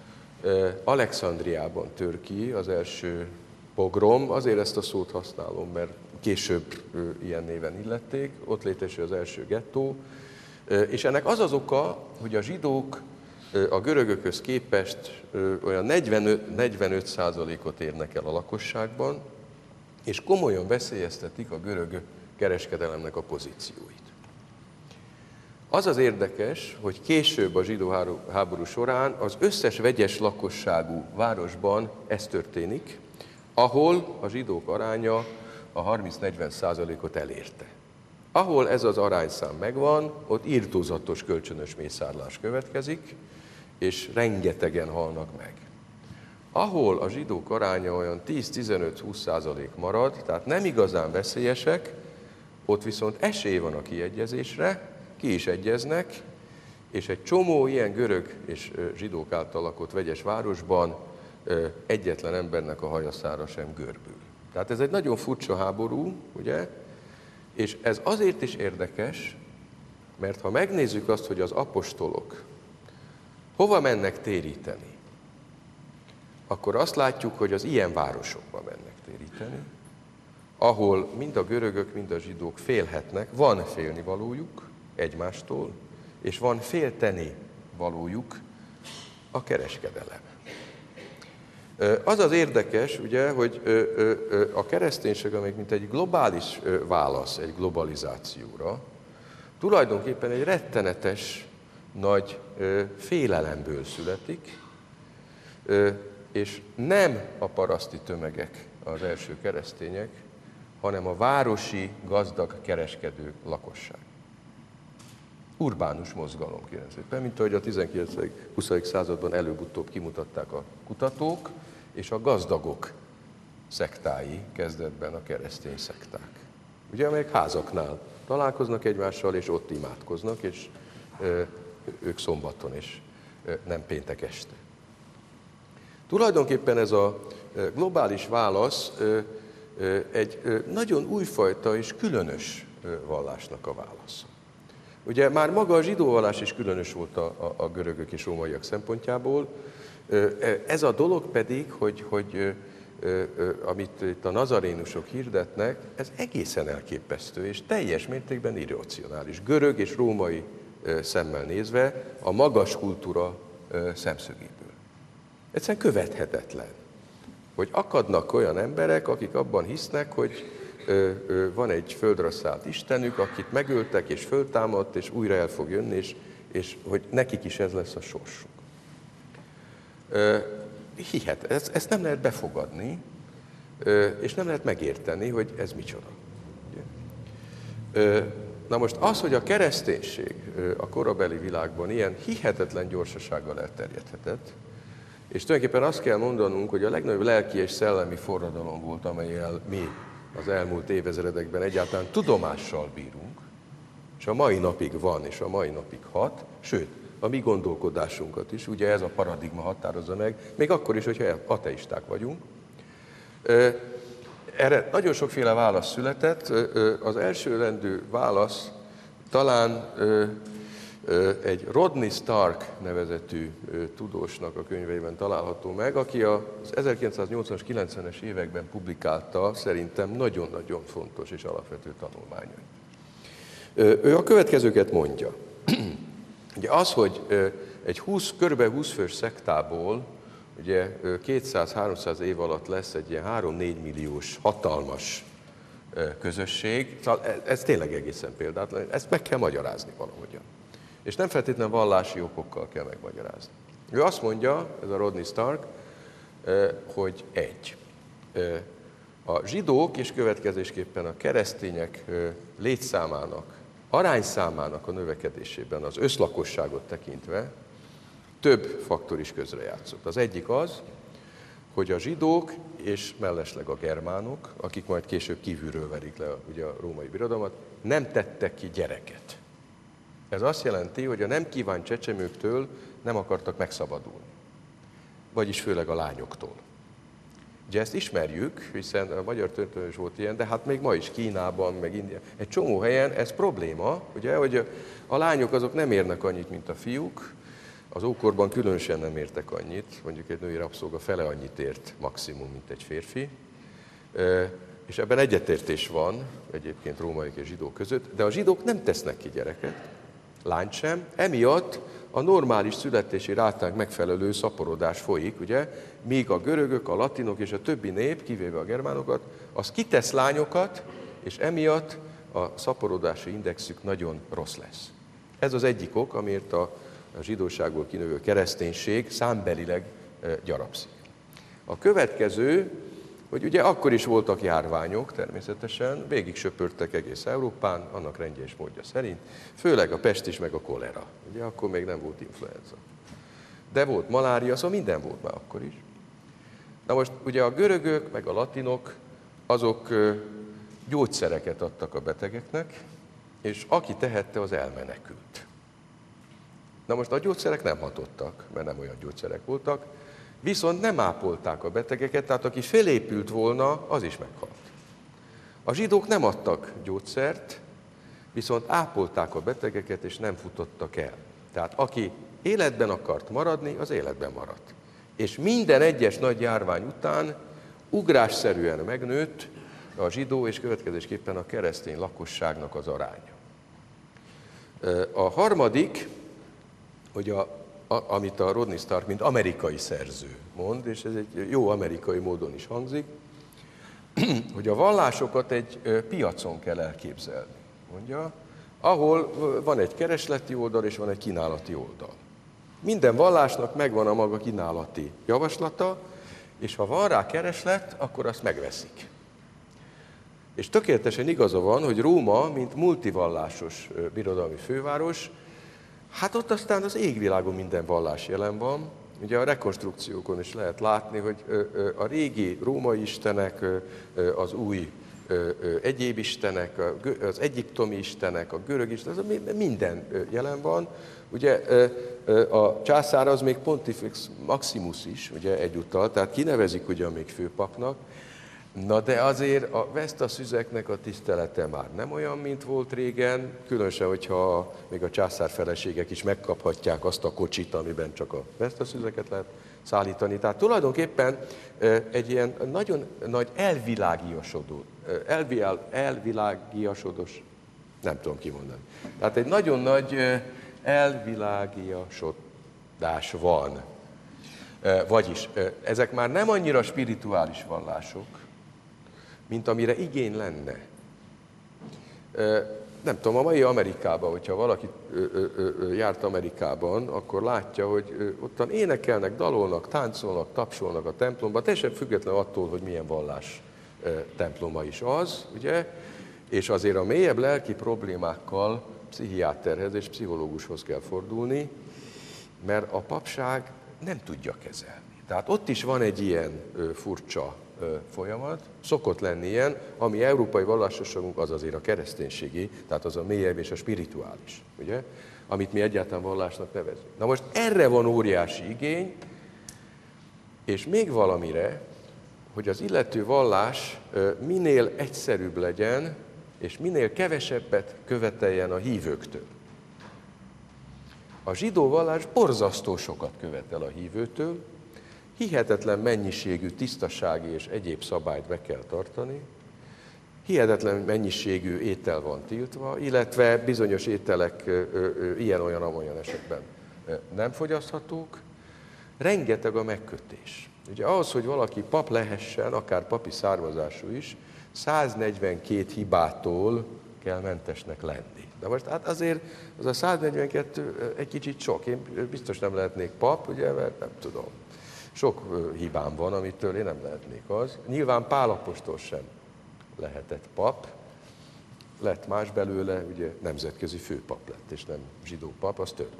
Alexandriában tör ki az első pogrom, azért ezt a szót használom, mert később ilyen néven illették, ott létesül az első gettó, és ennek az az oka, hogy a zsidók a görögökhöz képest olyan negyvenöt százalékot érnek el a lakosságban, és komolyan veszélyeztetik a görög kereskedelemnek a pozícióit. Az az érdekes, hogy később a zsidó háború során az összes vegyes lakosságú városban ez történik, ahol a zsidók aránya a harminc-negyven százalékot elérte. Ahol ez az arányszám megvan, ott irtózatos kölcsönös mészárlás következik, és rengetegen halnak meg. Ahol a zsidók aránya olyan tíz-tizenöt-húsz százalék marad, tehát nem igazán veszélyesek, ott viszont esély van a kiegyezésre, ki is egyeznek, és egy csomó ilyen görög és zsidók által lakott vegyes városban egyetlen embernek a hajaszára sem görbül. Tehát ez egy nagyon furcsa háború, ugye? És ez azért is érdekes, mert ha megnézzük azt, hogy az apostolok hova mennek téríteni, akkor azt látjuk, hogy az ilyen városokba mennek téríteni, ahol mind a görögök, mind a zsidók félhetnek, van félnivalójuk egymástól, és van félteni valójuk a kereskedelem. Az az érdekes, ugye, hogy a kereszténység, amelyik mint egy globális válasz egy globalizációra, tulajdonképpen egy rettenetes nagy félelemből születik, és nem a paraszti tömegek az első keresztények, hanem a városi, gazdag, kereskedő lakosság. Urbánus mozgalom, kérem szépen, mint ahogy a tizenkilencedik-huszadik században előbb-utóbb kimutatták a kutatók, és a gazdagok szektái kezdetben a keresztény szekták. Ugye, amelyek házaknál találkoznak egymással, és ott imádkoznak, és ö, ők szombaton, és ö, nem péntek este. Tulajdonképpen ez a globális válasz ö, ö, egy ö, nagyon újfajta és különös ö, vallásnak a válasza. Ugye már maga a zsidó vallás is különös volt a, a, a görögök és rómaiak szempontjából. Ez a dolog pedig, hogy, hogy amit itt a nazarénusok hirdetnek, ez egészen elképesztő és teljes mértékben irracionális. Görög és római szemmel nézve a magas kultúra szemszögéből. Egyszerűen követhetetlen, hogy akadnak olyan emberek, akik abban hisznek, hogy van egy földre szállt istenük, akit megöltek és föltámadt, és újra el fog jönni, és, és hogy nekik is ez lesz a sorsuk. Hihet, ezt, ezt nem lehet befogadni, és nem lehet megérteni, hogy ez micsoda. Na most az, hogy a kereszténység a korabeli világban ilyen hihetetlen gyorsasággal elterjedhetett, és tulajdonképpen azt kell mondanunk, hogy a legnagyobb lelki és szellemi forradalom volt, amellyel mi az elmúlt évezredekben egyáltalán tudomással bírunk, és a mai napig van, és a mai napig hat, sőt, a mi gondolkodásunkat is, ugye ez a paradigma határozza meg, még akkor is, hogyha ateisták vagyunk. Erre nagyon sokféle válasz született. Az elsőrendű válasz talán egy Rodney Stark nevezetű tudósnak a könyveiben található meg, aki az ezerkilencszáznyolcvanas, kilencvenes években publikálta szerintem nagyon-nagyon fontos és alapvető tanulmányait. Ő a következőket mondja. Ugye az, hogy egy húsz, kb. húsz fős szektából ugye kétszáz-háromszáz év alatt lesz egy ilyen három-négy milliós hatalmas közösség, ez tényleg egészen példátlan, ezt meg kell magyarázni valahogyan. És nem feltétlenül vallási okokkal kell megmagyarázni. Ő azt mondja, ez a Rodney Stark, hogy egy, a zsidók és következésképpen a keresztények létszámának, arányszámának a növekedésében az összlakosságot tekintve több faktor is közrejátszott. Az egyik az, hogy a zsidók és mellesleg a germánok, akik majd később kívülről verik le ugye a római birodalmat, nem tettek ki gyereket. Ez azt jelenti, hogy a nem kívánt csecsemőktől nem akartak megszabadulni. Vagyis főleg a lányoktól. Ugye ezt ismerjük, hiszen a magyar történelem is volt ilyen, de hát még ma is Kínában, meg Indiában. Egy csomó helyen ez probléma, ugye, hogy a lányok azok nem érnek annyit, mint a fiúk, Az ókorban különösen nem értek annyit, mondjuk egy női rabszolga fele annyit ért maximum, mint egy férfi. És ebben egyetértés van egyébként rómaiak és zsidók között, de a zsidók nem tesznek ki gyereket, lányt sem, emiatt a normális születési rátánk megfelelő szaporodás folyik, ugye, míg a görögök, a latinok és a többi nép, kivéve a germánokat, az kitesz lányokat, és emiatt a szaporodási indexük nagyon rossz lesz. Ez az egyik ok, amiért a zsidóságból kinövő kereszténység számbelileg gyarapszik. A következő, hogy ugye akkor is voltak járványok természetesen, végig söpörtek egész Európán, annak rendje és módja szerint, főleg a pest is, meg a kolera. Ugye akkor még nem volt influenza. De volt malária, szóval minden volt már akkor is. Na most ugye a görögök, meg a latinok, azok gyógyszereket adtak a betegeknek, és aki tehette, az elmenekült. Na most a gyógyszerek nem hatottak, mert nem olyan gyógyszerek voltak, viszont nem ápolták a betegeket, tehát aki fölépült volna, az is meghalt. A zsidók nem adtak gyógyszert, viszont ápolták a betegeket, és nem futottak el. Tehát aki életben akart maradni, az életben maradt. És minden egyes nagy járvány után ugrásszerűen megnőtt a zsidó és következésképpen a keresztény lakosságnak az aránya. A harmadik, hogy a, a, amit a Rodney Stark, mint amerikai szerző mond, és ez egy jó amerikai módon is hangzik, hogy a vallásokat egy piacon kell elképzelni, mondja, ahol van egy keresleti oldal és van egy kínálati oldal. Minden vallásnak megvan a maga kínálati javaslata, és ha van rá kereslet, akkor azt megveszik. És tökéletesen igaza van, hogy Róma, mint multivallásos birodalmi főváros, hát ott aztán az égvilágon minden vallás jelen van. Ugye a rekonstrukciókon is lehet látni, hogy a régi római istenek, az új egyéb istenek, az egyiptomi istenek, a görög istenek, minden jelen van. Ugye a császár az még Pontifex Maximus is, ugye egyúttal, tehát kinevezik ugyan még főpapnak. Na de azért a vesztaszüzeknek a tisztelete már nem olyan, mint volt régen, különösen, hogyha még a császár feleségek is megkaphatják azt a kocsit, amiben csak a vesztaszüzeket lehet szállítani. Tehát tulajdonképpen egy ilyen nagyon nagy elvilágiasodó, elviál, elvilágiasodós, nem tudom kimondani. Tehát egy nagyon nagy elvilágiasodás van. Vagyis ezek már nem annyira spirituális vallások, mint amire igény lenne. Nem tudom, a mai Amerikában, hogyha valaki járt Amerikában, akkor látja, hogy ottan énekelnek, dalolnak, táncolnak, tapsolnak a templomban, teljesen független attól, hogy milyen vallás temploma is az, ugye? És azért a mélyebb lelki problémákkal pszichiáterhez és pszichológushoz kell fordulni, mert a papság nem tudja kezelni. Tehát ott is van egy ilyen furcsa folyamat, szokott lenni ilyen, ami európai vallásosságunk az azért a kereszténységi, tehát az a mélyebb és a spirituális, ugye? Amit mi egyáltalán vallásnak nevezünk. Na most erre van óriási igény, és még valamire, hogy az illető vallás minél egyszerűbb legyen, és minél kevesebbet követeljen a hívőktől. A zsidó vallás borzasztó sokat követel a hívőtől, hihetetlen mennyiségű tisztasági és egyéb szabályt be kell tartani, hihetetlen mennyiségű étel van tiltva, illetve bizonyos ételek ilyen-olyan-amolyan esetben nem fogyaszthatók. Rengeteg a megkötés. Ugye ahhoz, hogy valaki pap lehessen, akár papi származású is, száznegyvenkét hibától kell mentesnek lenni. De most hát azért az a száznegyvenkettő egy kicsit sok. Én biztos nem lehetnék pap, ugye, mert nem tudom. Sok hibám van, amitől én nem lehetnék az. Nyilván Pál apostol sem lehetett pap, lett más belőle, ugye nemzetközi főpap lett, és nem zsidó pap, az több.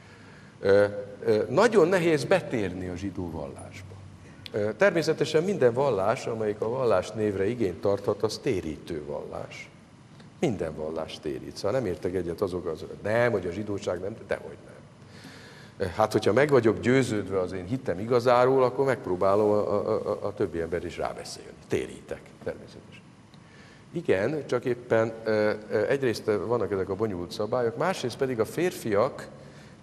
Nagyon nehéz betérni a zsidó vallásba. Természetesen minden vallás, amelyik a vallás névre igényt tarthat, az térítő vallás. Minden vallás térít. Szóval nem értek egyet azok az, nem, hogy a zsidóság nem, dehogy nem. Hát, hogyha meg vagyok győződve az én hitem igazáról, akkor megpróbálom a, a, a, a többi ember is rábeszélni. Térítek, természetesen. Igen, csak éppen egyrészt vannak ezek a bonyolult szabályok, másrészt pedig a férfiak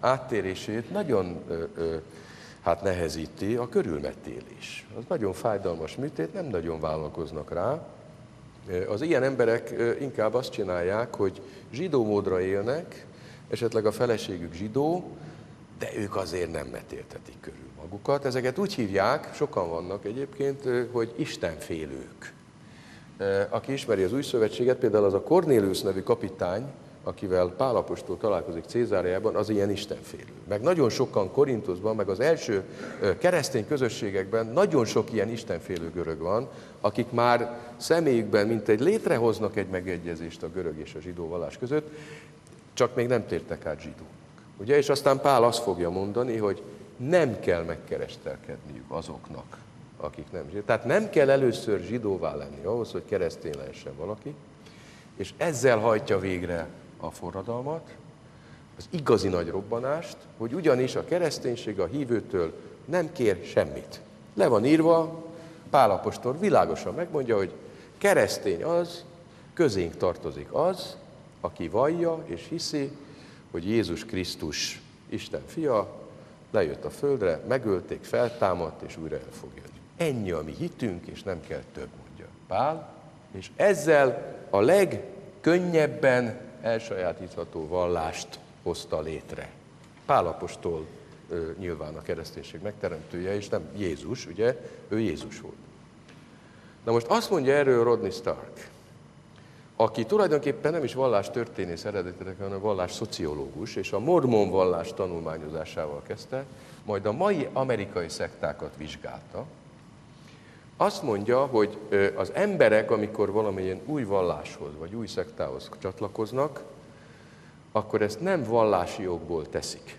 áttérését nagyon ö, ö, hát nehezíti a körülmetélés. Az nagyon fájdalmas műtét, nem nagyon vállalkoznak rá. Az ilyen emberek inkább azt csinálják, hogy zsidó módra élnek, esetleg a feleségük zsidó, de ők azért nem metéltetik körül magukat. Ezeket úgy hívják, sokan vannak egyébként, hogy istenfélők. Aki ismeri az új szövetséget, például az a Kornéliusz nevű kapitány, akivel Pál apostol találkozik Cézáreában, az ilyen istenfélő. Meg nagyon sokan Korintuszban, meg az első keresztény közösségekben nagyon sok ilyen istenfélő görög van, akik már személyükben mintegy létrehoznak egy megegyezést a görög és a zsidó vallás között, csak még nem tértek át zsidónak. Ugye? És aztán Pál azt fogja mondani, hogy nem kell megkeresztelkedniük azoknak, akik nem zsidók. Tehát nem kell először zsidóvá lenni ahhoz, hogy keresztény lehessen valaki, és ezzel hajtja végre a forradalmat, az igazi nagy robbanást, hogy ugyanis a kereszténység a hívőtől nem kér semmit. Le van írva, Pál apostol világosan megmondja, hogy keresztény az, közénk tartozik az, aki vallja és hiszi, hogy Jézus Krisztus Isten fia, lejött a földre, megölték, feltámadt, és újra el fog jönni. Ennyi a mi hitünk, és nem kell több, mondja Pál, és ezzel a legkönnyebben elsajátítható vallást hozta létre. Pál apostol nyilván a kereszténység megteremtője, és nem Jézus, ugye, ő Jézus volt. Na most azt mondja erről Rodney Stark, aki tulajdonképpen nem is vallástörténész eredetileg, hanem vallásszociológus, és a mormon vallás tanulmányozásával kezdte, majd a mai amerikai szektákat vizsgálta. Azt mondja, hogy az emberek, amikor valamilyen új valláshoz vagy új szektához csatlakoznak, akkor ezt nem vallási jogból teszik,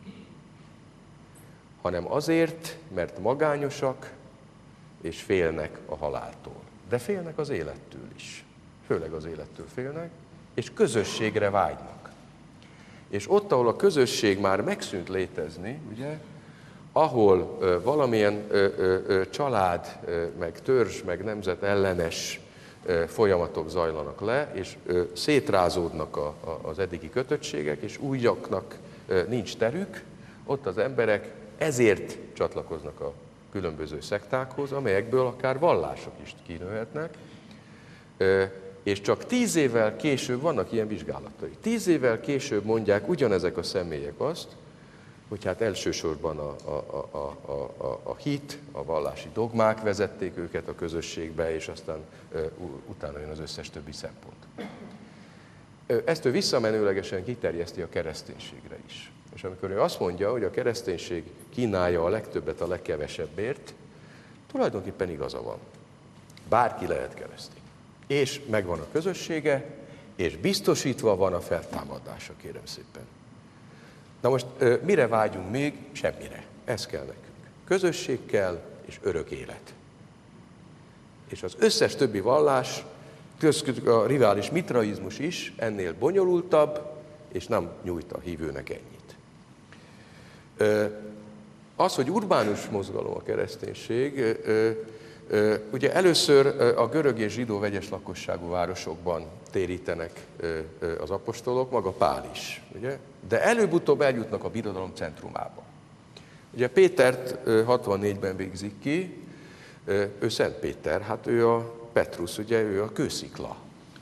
hanem azért, mert magányosak és félnek a haláltól. De félnek az élettől is. Főleg az élettől félnek, és közösségre vágynak. És ott, ahol a közösség már megszűnt létezni, ugye, ahol ö, valamilyen ö, ö, ö, család, ö, meg törzs, meg nemzet ellenes ö, folyamatok zajlanak le, és ö, szétrázódnak a, a, az eddigi kötöttségek, és újaknak ö, nincs terük, ott az emberek ezért csatlakoznak a különböző szektákhoz, amelyekből akár vallások is kinőhetnek, ö, és csak tíz évvel később, vannak ilyen vizsgálatai, tíz évvel később mondják ugyanezek a személyek azt, hogy hát elsősorban a, a, a, a, a, a hit, a vallási dogmák vezették őket a közösségbe, és aztán uh, utána jön az összes többi szempont. Uh, ezt ő visszamenőlegesen kiterjeszti a kereszténységre is. És amikor ő azt mondja, hogy a kereszténység kínálja a legtöbbet a legkevesebbért, tulajdonképpen igaza van. Bárki lehet keresztény. És megvan a közössége, és biztosítva van a feltámadása, kérem szépen. Na most mire vágyunk még? Semmire. Ez kell nekünk. Közösség kell, és örök élet. És az összes többi vallás, köztük a rivális mitraizmus is ennél bonyolultabb, és nem nyújt a hívőnek ennyit. Az, hogy urbánus mozgalom a kereszténység, ugye először a görög és zsidó vegyes lakosságú városokban térítenek az apostolok, maga Pál is, ugye? De előbb-utóbb eljutnak a birodalom centrumába. Ugye Pétert hatvannégyben végzik ki, ő Szent Péter, hát ő a Petrus, ugye ő a kőszikla.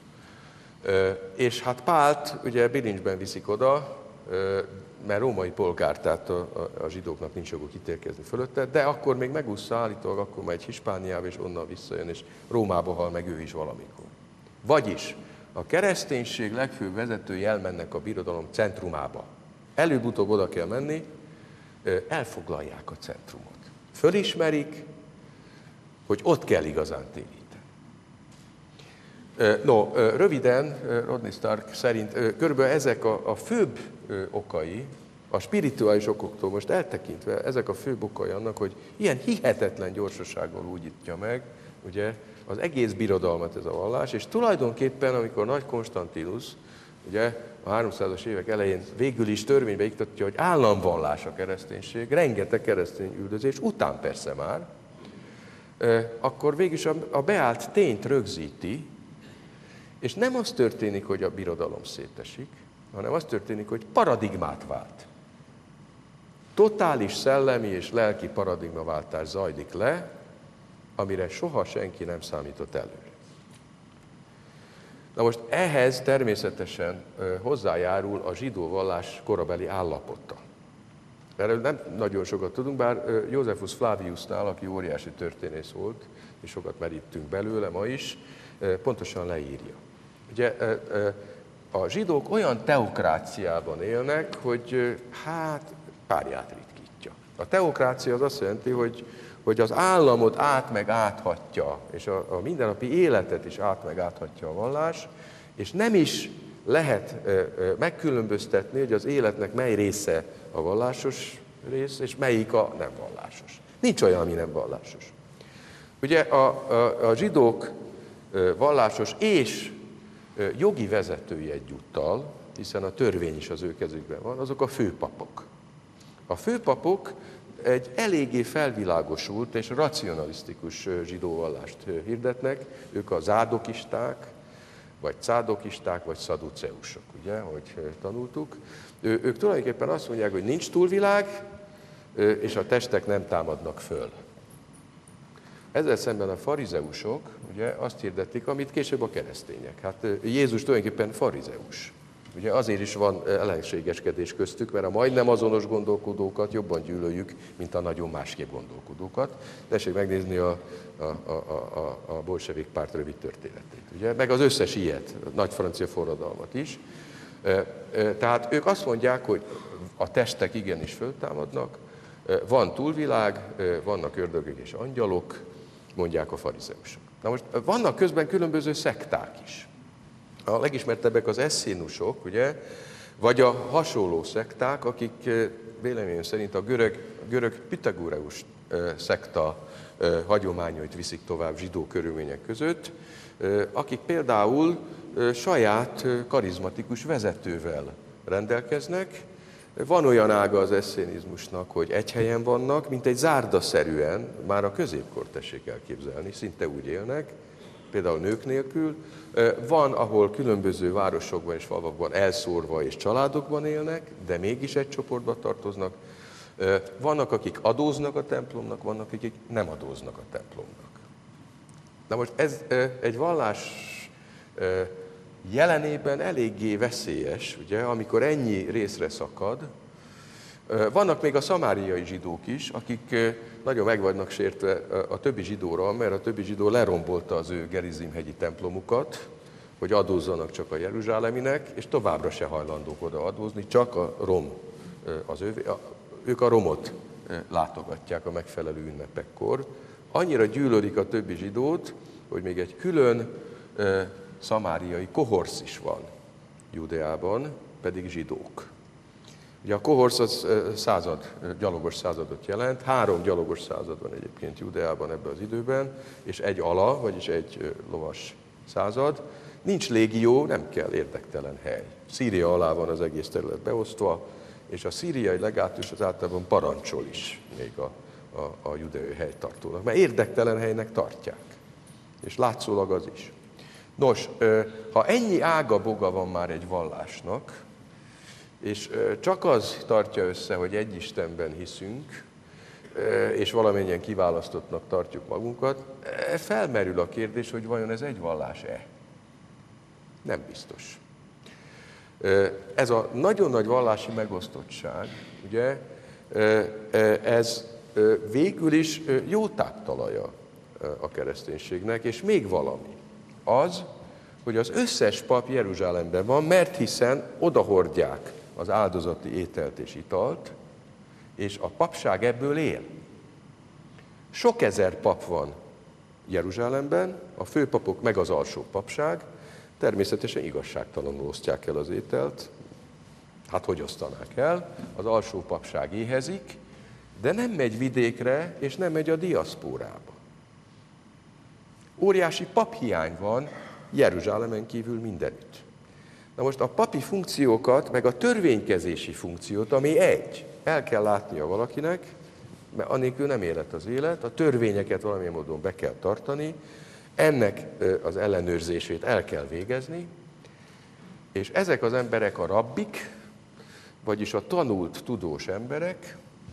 És hát Pált ugye bilincsben viszik oda, mert római polgár, tehát a, a, a zsidóknak nincs joguk ítélkezni fölötte, de akkor még megúszza állítólag, akkor megy Hispániába, és onnan visszajön, és Rómába hal meg ő is valamikor. Vagyis a kereszténység legfőbb vezetői elmennek a birodalom centrumába. Előbb-utóbb oda kell menni, elfoglalják a centrumot. Fölismerik, hogy ott kell igazán téríteni. No, röviden, Rodney Stark szerint körülbelül ezek a, a főbb okai, a spirituális okoktól most eltekintve, ezek a főbb okai annak, hogy ilyen hihetetlen gyorsasággal újítja meg, ugye, az egész birodalmat ez a vallás, és tulajdonképpen, amikor Nagy Konstantinus, ugye, a háromszázas évek elején végül is törvénybe iktatja, hogy államvallás a kereszténység, rengeteg keresztény üldözés, után persze már, akkor végül is a beállt tényt rögzíti, és nem az történik, hogy a birodalom szétesik, hanem az történik, hogy paradigmát vált. totális szellemi és lelki paradigmaváltás zajlik le, amire soha senki nem számított előre. Na most ehhez természetesen hozzájárul a zsidó vallás korabeli állapota. Erről nem nagyon sokat tudunk, bár Josephus Flaviusnál, aki óriási történész volt, és sokat merítünk belőle ma is, pontosan leírja. Ugye a zsidók olyan teokráciában élnek, hogy hát párját ritkítja. A teokrácia az azt jelenti, hogy, hogy az államot át meg áthatja, és a, a mindennapi életet is át meg áthatja a vallás, és nem is lehet megkülönböztetni, hogy az életnek mely része a vallásos rész, és melyik a nem vallásos. Nincs olyan, ami nem vallásos. Ugye a, a, a zsidók vallásos és jogi vezetői egyúttal, hiszen a törvény is az ő kezükben van, azok a főpapok. A főpapok egy eléggé felvilágosult és racionalisztikus zsidó vallást hirdetnek, ők a zádokisták, vagy cádokisták, vagy szaduceusok, ugye, hogy tanultuk. Ő, ők tulajdonképpen azt mondják, hogy nincs túlvilág, és a testek nem támadnak föl. Ezzel szemben a farizeusok ugye, azt hirdetik, amit később a keresztények. Hát Jézus tulajdonképpen farizeus. Ugye azért is van ellenségeskedés köztük, mert a majdnem azonos gondolkodókat jobban gyűlöljük, mint a nagyon másképp gondolkodókat. Tessék megnézni a, a, a, a, a bolsevik párt rövid történetét. Ugye? Meg az összes ilyet, a nagy francia forradalmat is. Tehát ők azt mondják, hogy a testek igenis föltámadnak, van túlvilág, vannak ördögök és angyalok, mondják a farizeusok. Na most vannak közben különböző szekták is. A legismertebbek az eszénusok, ugye, vagy a hasonló szekták, akik véleményem szerint a görög, görög Pitagoreus szekta hagyományait viszik tovább zsidó körülmények között, akik például saját karizmatikus vezetővel rendelkeznek. Van olyan ága az eszénizmusnak, hogy egy helyen vannak, mint egy zárdaszerűen, már a középkor tessék elképzelni, szinte úgy élnek, például nők nélkül. Van, ahol különböző városokban és falvakban elszórva és családokban élnek, de mégis egy csoportba tartoznak. Vannak, akik adóznak a templomnak, vannak, akik nem adóznak a templomnak. Na most ez egy vallás jelenében eléggé veszélyes, ugye, amikor ennyi részre szakad. Vannak még a szamáriai zsidók is, akik nagyon meg vannak sértve a többi zsidóra, mert a többi zsidó lerombolta az ő Gerizim-hegyi templomukat, hogy adózzanak csak a jeruzsáleminek, és továbbra se hajlandók oda adózni, csak a rom az ővé. Ők a romot látogatják a megfelelő ünnepekkor. Annyira gyűlölik a többi zsidót, hogy még egy külön szamáriai kohorsz is van Judeában, pedig zsidók. Ugye a kohorsz az század, gyalogos századot jelent, három gyalogos század van egyébként Judeában ebben az időben, és egy ala, vagyis egy lovas század. Nincs légió, nem kell érdektelen hely. Szíria alá van az egész terület beosztva, és a szíriai legátus az általában parancsol is még a, a, a judeai helytartónak, mert érdektelen helynek tartják, és látszólag az is. Nos, ha ennyi ága-boga van már egy vallásnak, és csak az tartja össze, hogy egy Istenben hiszünk, és valamennyien kiválasztottnak tartjuk magunkat, felmerül a kérdés, hogy vajon ez egy vallás-e? Nem biztos. Ez a nagyon nagy vallási megosztottság, ugye, ez végül is jó táptalaja a kereszténységnek, és még valami. Az, hogy az összes pap Jeruzsálemben van, mert hiszen odahordják az áldozati ételt és italt, és a papság ebből él. Sok ezer pap van Jeruzsálemben, a főpapok meg az alsó papság, természetesen igazságtalanul osztják el az ételt, hát hogy osztanák el, az alsó papság éhezik, de nem megy vidékre, és nem megy a diaszpórába. Óriási paphiány van Jeruzsálemen kívül mindenütt. Na most a papi funkciókat, meg a törvénykezési funkciót, ami egy, el kell látnia valakinek, mert anélkül nem élet az élet, a törvényeket valamilyen módon be kell tartani, ennek az ellenőrzését el kell végezni, és ezek az emberek a rabbik, vagyis a tanult, tudós emberek,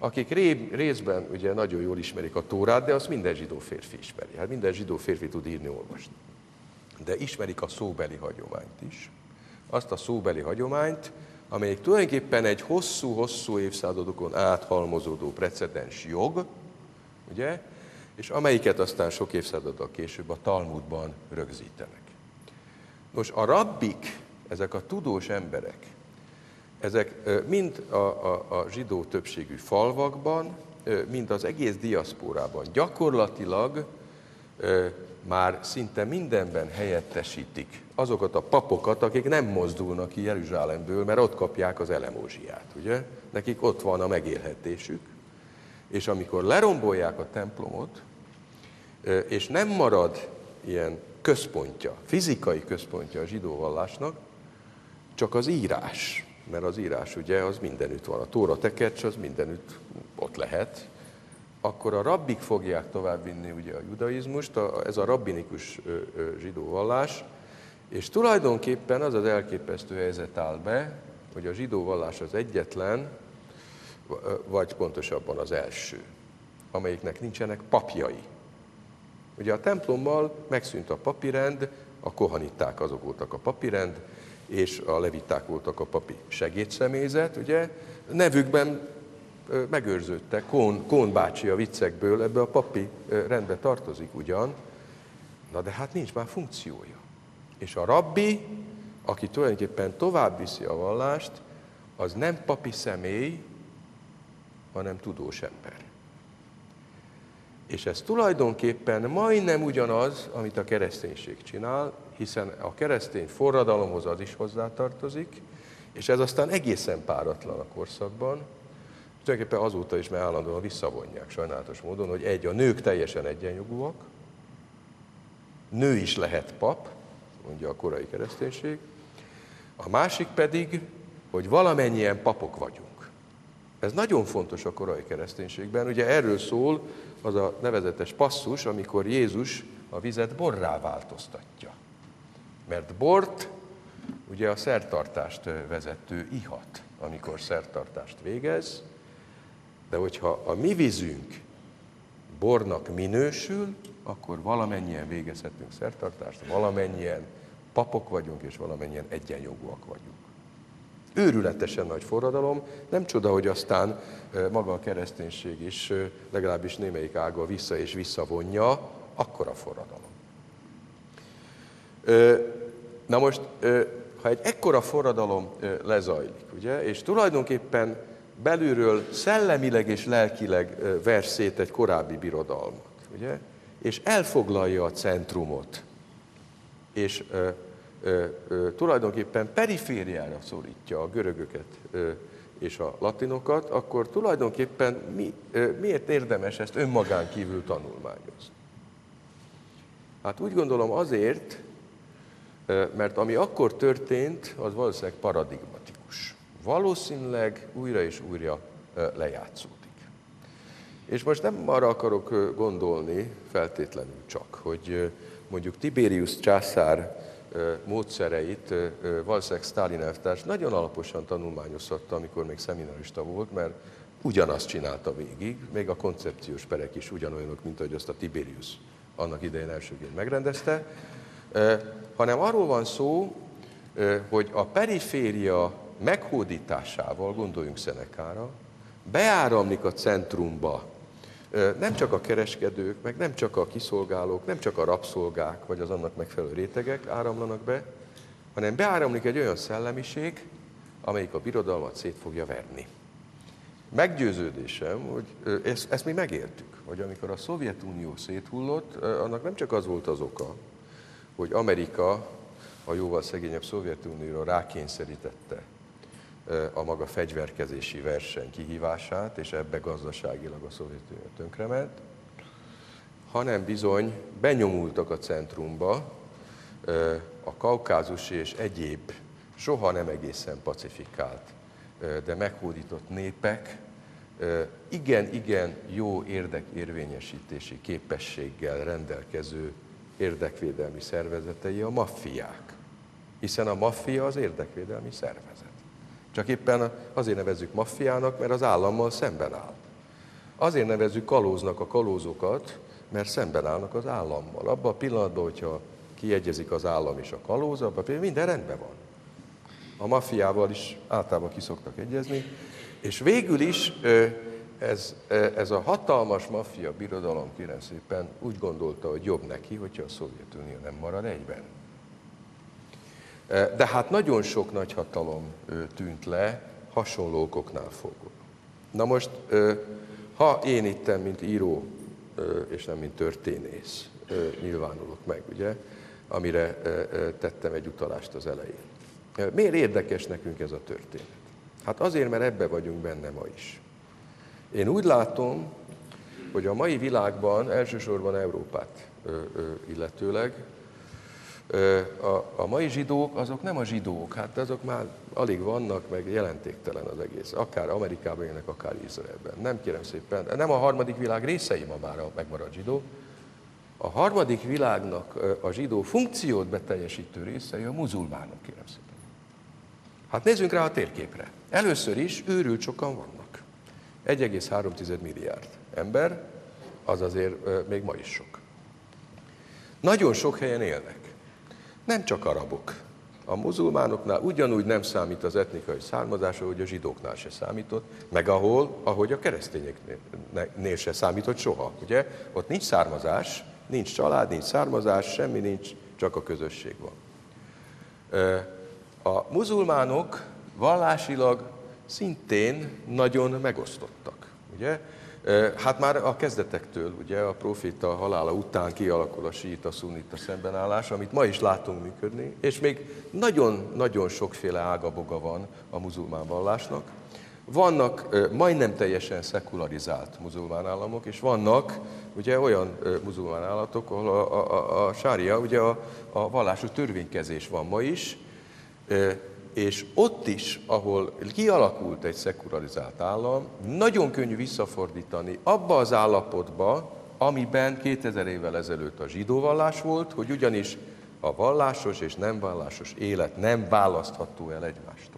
akik ré, részben ugye nagyon jól ismerik a Tórát, de azt minden zsidó férfi ismeri. Hát minden zsidó férfi tud írni, olvasni. De ismerik a szóbeli hagyományt is. Azt a szóbeli hagyományt, amelyik tulajdonképpen egy hosszú-hosszú évszázadokon áthalmozódó precedens jog, ugye, és amelyiket aztán sok évszázaddal később a Talmudban rögzítenek. Nos, a rabbik, ezek a tudós emberek, ezek mind a, a, a zsidó többségű falvakban, mind az egész diaszpórában gyakorlatilag már szinte mindenben helyettesítik azokat a papokat, akik nem mozdulnak ki Jeruzsálemből, mert ott kapják az elemózsiát, ugye? Nekik ott van a megélhetésük, és amikor lerombolják a templomot, és nem marad ilyen központja, fizikai központja a zsidó vallásnak, csak az írás, mert az írás ugye az mindenütt van, a Tóra tekercs az mindenütt ott lehet, akkor a rabbik fogják továbbvinni ugye a judaizmust, a, ez a rabbinikus ö, ö, zsidó vallás, és tulajdonképpen az az elképesztő helyzet áll be, hogy a zsidó vallás az egyetlen, vagy pontosabban az első, amelyiknek nincsenek papjai. Ugye a templommal megszűnt a papirend, a kohaniták azok voltak a papirend, és a leviták voltak a papi segédszemélyzet, ugye? Nevükben megőrződtek, Kón, Kón bácsi a viccekből ebbe a papi rendbe tartozik ugyan, na de hát nincs már funkciója. És a rabbi, aki tulajdonképpen tovább viszi a vallást, az nem papi személy, hanem tudós ember. És ez tulajdonképpen majdnem ugyanaz, amit a kereszténység csinál, hiszen a keresztény forradalomhoz az is hozzátartozik, és ez aztán egészen páratlan a korszakban, tulajdonképpen azóta is, mert állandóan visszavonják sajnálatos módon, hogy egy, a nők teljesen egyenjogúak, nő is lehet pap, mondja a korai kereszténység, a másik pedig, hogy valamennyien papok vagyunk. Ez nagyon fontos a korai kereszténységben. Ugye erről szól az a nevezetes passzus, amikor Jézus a vizet borrá változtatja. Mert bort ugye a szertartást vezető ihat, amikor szertartást végez, de hogyha a mi vízünk bornak minősül, akkor valamennyien végezhetünk szertartást, valamennyien papok vagyunk, és valamennyien egyenjogúak vagyunk. Őrületesen nagy forradalom, nem csoda, hogy aztán maga a kereszténység is, legalábbis némelyik ága vissza és visszavonja, akkora forradalom. Na most, ha egy ekkora forradalom lezajlik, ugye, és tulajdonképpen belülről szellemileg és lelkileg vers szét egy korábbi birodalmat, ugye, és elfoglalja a centrumot, és ö, ö, ö, tulajdonképpen perifériára szorítja a görögöket ö, és a latinokat, akkor tulajdonképpen mi, ö, miért érdemes ezt önmagán kívül tanulmányozni? Hát úgy gondolom azért, ö, mert ami akkor történt, az valószínűleg paradigmatikus. Valószínűleg újra és újra ö, lejátszódik. És most nem arra akarok gondolni feltétlenül csak, hogy mondjuk Tiberius császár módszereit valószínűleg Sztálin elvtárs nagyon alaposan tanulmányozhatta, amikor még szeminarista volt, mert ugyanazt csinálta végig, még a koncepciós perek is ugyanolyanok, mint ahogy azt a Tiberius annak idején elsőként megrendezte, hanem arról van szó, hogy a periféria meghódításával, gondoljunk Szenekára, beáramlik a centrumba nem csak a kereskedők, meg nem csak a kiszolgálók, nem csak a rabszolgák, vagy az annak megfelelő rétegek áramlanak be, hanem beáramlik egy olyan szellemiség, amelyik a birodalmat szét fogja verni. Meggyőződésem, hogy ezt, ezt mi megéltük, hogy amikor a Szovjetunió széthullott, annak nem csak az volt az oka, hogy Amerika a jóval szegényebb Szovjetunióra rákényszerítette a maga fegyverkezési verseny kihívását, és ebbe gazdaságilag a Szovjetunió tönkrement, hanem bizony benyomultak a centrumba a kaukázusi és egyéb soha nem egészen pacifikált, de meghódított népek igen-igen jó érdekérvényesítési képességgel rendelkező érdekvédelmi szervezetei, a maffiák. Hiszen a maffia az érdekvédelmi szervezet. Csak éppen azért nevezzük maffiának, mert az állammal szemben áll. Azért nevezzük kalóznak a kalózokat, mert szemben állnak az állammal. Abban a pillanatban, hogyha kiegyezik az állam és a kalóz, abban például minden rendben van. A maffiával is általában ki szoktak egyezni, és végül is ez, ez a hatalmas maffia birodalom, kérem szépen, úgy gondolta, hogy jobb neki, hogyha a Szovjetunió nem marad egyben. De hát nagyon sok nagyhatalom tűnt le, hasonló okoknál fogva. Na most, ha én itten, mint író, és nem mint történész nyilvánulok meg, ugye, amire tettem egy utalást az elején. Miért érdekes nekünk ez a történet? Hát azért, mert ebbe vagyunk benne ma is. Én úgy látom, hogy a mai világban, elsősorban Európát illetőleg, a, a mai zsidók, azok nem a zsidók, hát azok már alig vannak, meg jelentéktelen az egész. Akár Amerikában élnek, akár Izraelben. Nem, kérem szépen, nem a harmadik világ részei ma már a megmaradt zsidó. A harmadik világnak a zsidó funkciót beteljesítő részei a muzulmánok, kérem szépen. Hát nézzünk rá a térképre. Először is őrült sokan vannak. egy egész három milliárd ember, az azért még ma is sok. Nagyon sok helyen élnek. Nem csak arabok. A muzulmánoknál ugyanúgy nem számít az etnikai származás, ahogy a zsidóknál se számított, meg ahol, ahogy a keresztényeknél se számított soha. Ugye? Ott nincs származás, nincs család, nincs származás, semmi nincs, csak a közösség van. A muzulmánok vallásilag szintén nagyon megosztottak. Ugye? Hát már a kezdetektől, ugye, a proféta halála után kialakul a síita-szunnita szembenállás, amit ma is látunk működni, és még nagyon-nagyon sokféle ágaboga van a muzulmán vallásnak. Vannak majdnem teljesen szekularizált muzulmán államok, és vannak ugye olyan muzulmán állatok, ahol a, a, a sária, ugye a, a vallásos törvénykezés van ma is, és ott is, ahol kialakult egy szekularizált állam, nagyon könnyű visszafordítani abba az állapotba, amiben kétezer évvel ezelőtt a zsidó vallás volt, hogy ugyanis a vallásos és nem vallásos élet nem választható el egymástól.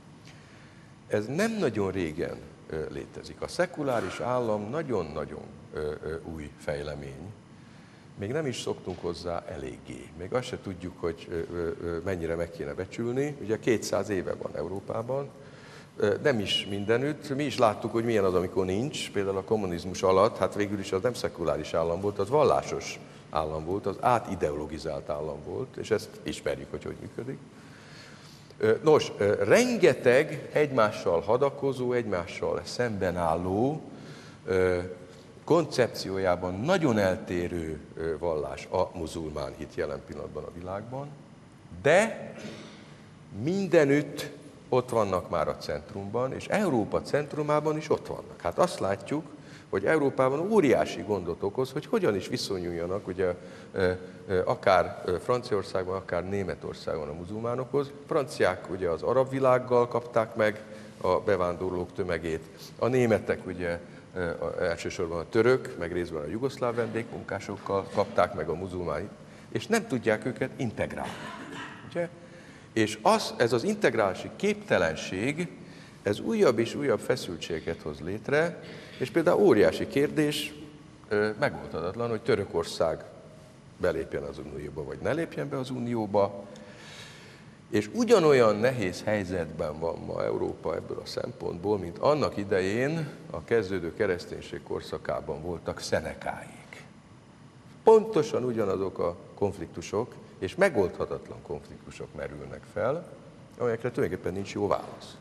Ez nem nagyon régen létezik. A szekuláris állam nagyon-nagyon új fejlemény. Még nem is szoktunk hozzá eléggé. Még azt se tudjuk, hogy mennyire meg kéne becsülni. Ugye kétszáz éve van Európában, nem is mindenütt. Mi is láttuk, hogy milyen az, amikor nincs. Például a kommunizmus alatt, hát végül is az nem szekuláris állam volt, az vallásos állam volt, az átideologizált állam volt, és ezt ismerjük, hogy hogy működik. Nos, rengeteg egymással hadakozó, egymással szemben álló, koncepciójában nagyon eltérő vallás a muzulmán hit jelen pillanatban a világban, de mindenütt ott vannak már a centrumban, és Európa centrumában is ott vannak. Hát azt látjuk, hogy Európában óriási gondot okoz, hogy hogyan is viszonyuljanak, ugye akár Franciaországban, akár Németországban a muzulmánokhoz. Franciák ugye az arab világgal kapták meg a bevándorlók tömegét, a németek ugye elsősorban a török, meg részben a jugoszláv vendégmunkásokkal kapták meg a muzulmán, és nem tudják őket integrálni. Ugye? És az, ez az integrálási képtelenség, ez újabb és újabb feszültséget hoz létre, és például óriási kérdés, megoldhatatlan, hogy Törökország belépjen az Unióba, vagy ne lépjen be az Unióba, és ugyanolyan nehéz helyzetben van ma Európa ebből a szempontból, mint annak idején a kezdődő kereszténység korszakában voltak Szenekáék. Pontosan ugyanazok a konfliktusok, és megoldhatatlan konfliktusok merülnek fel, amelyekre tulajdonképpen nincs jó válasz.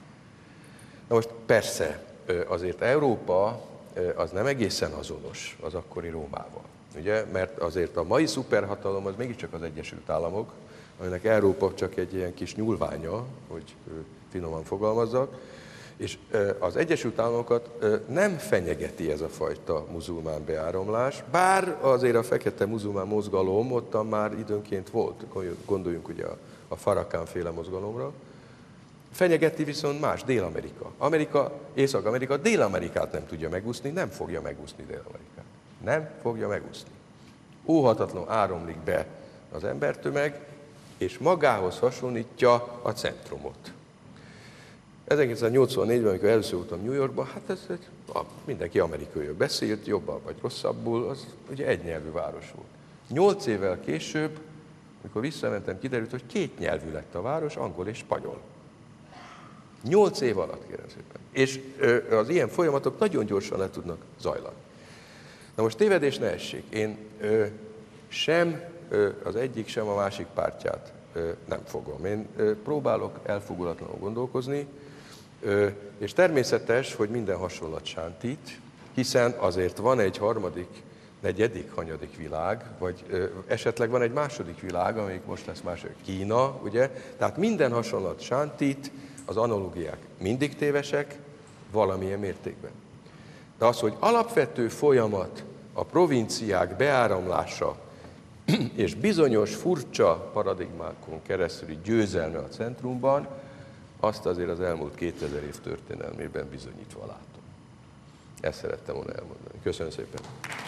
Na most persze, azért Európa az nem egészen azonos az akkori Rómával, ugye? Mert azért a mai szuperhatalom az mégiscsak az Egyesült Államok, aminek Európa csak egy ilyen kis nyúlványa, hogy finoman fogalmazzak, és az Egyesült Államokat nem fenyegeti ez a fajta muzulmán beáramlás, bár azért a fekete muzulmán mozgalom ottan már időnként volt, gondoljunk ugye a Farakán-féle mozgalomra, fenyegeti viszont más, Dél-Amerika. Amerika, Észak-Amerika Dél-Amerikát nem tudja megúszni, nem fogja megúszni Dél-Amerikát. Nem fogja megúszni. Óhatatlan áramlik be az embertömeg, és magához hasonlítja a centrumot. ezerkilencszáznyolcvannégyben, amikor először voltam New Yorkban, hát ez, ez mindenki amerikaiul beszélt, jobban vagy rosszabbul, az ugye egynyelvű város volt. Nyolc évvel később, amikor visszamentem, kiderült, hogy két nyelvű lett a város, angol és spanyol. Nyolc év alatt, kérem szépen. És ö, az ilyen folyamatok nagyon gyorsan le tudnak zajlani. Na most tévedés ne essék. Én ö, sem ö, az egyik, sem a másik pártját ö, nem fogom. Én ö, próbálok elfogulatlanul gondolkozni, ö, és természetes, hogy minden hasonlat sántít, hiszen azért van egy harmadik, negyedik, hanyadik világ, vagy ö, esetleg van egy második világ, amelyik most lesz második, Kína, ugye? Tehát minden hasonlat sántít, az analógiák mindig tévesek, valamilyen mértékben. De az, hogy alapvető folyamat a provinciák beáramlása és bizonyos furcsa paradigmákon keresztüli győzelme a centrumban, azt azért az elmúlt kétezer év történelmében bizonyítva látom. Ezt szerettem volna elmondani. Köszönöm szépen!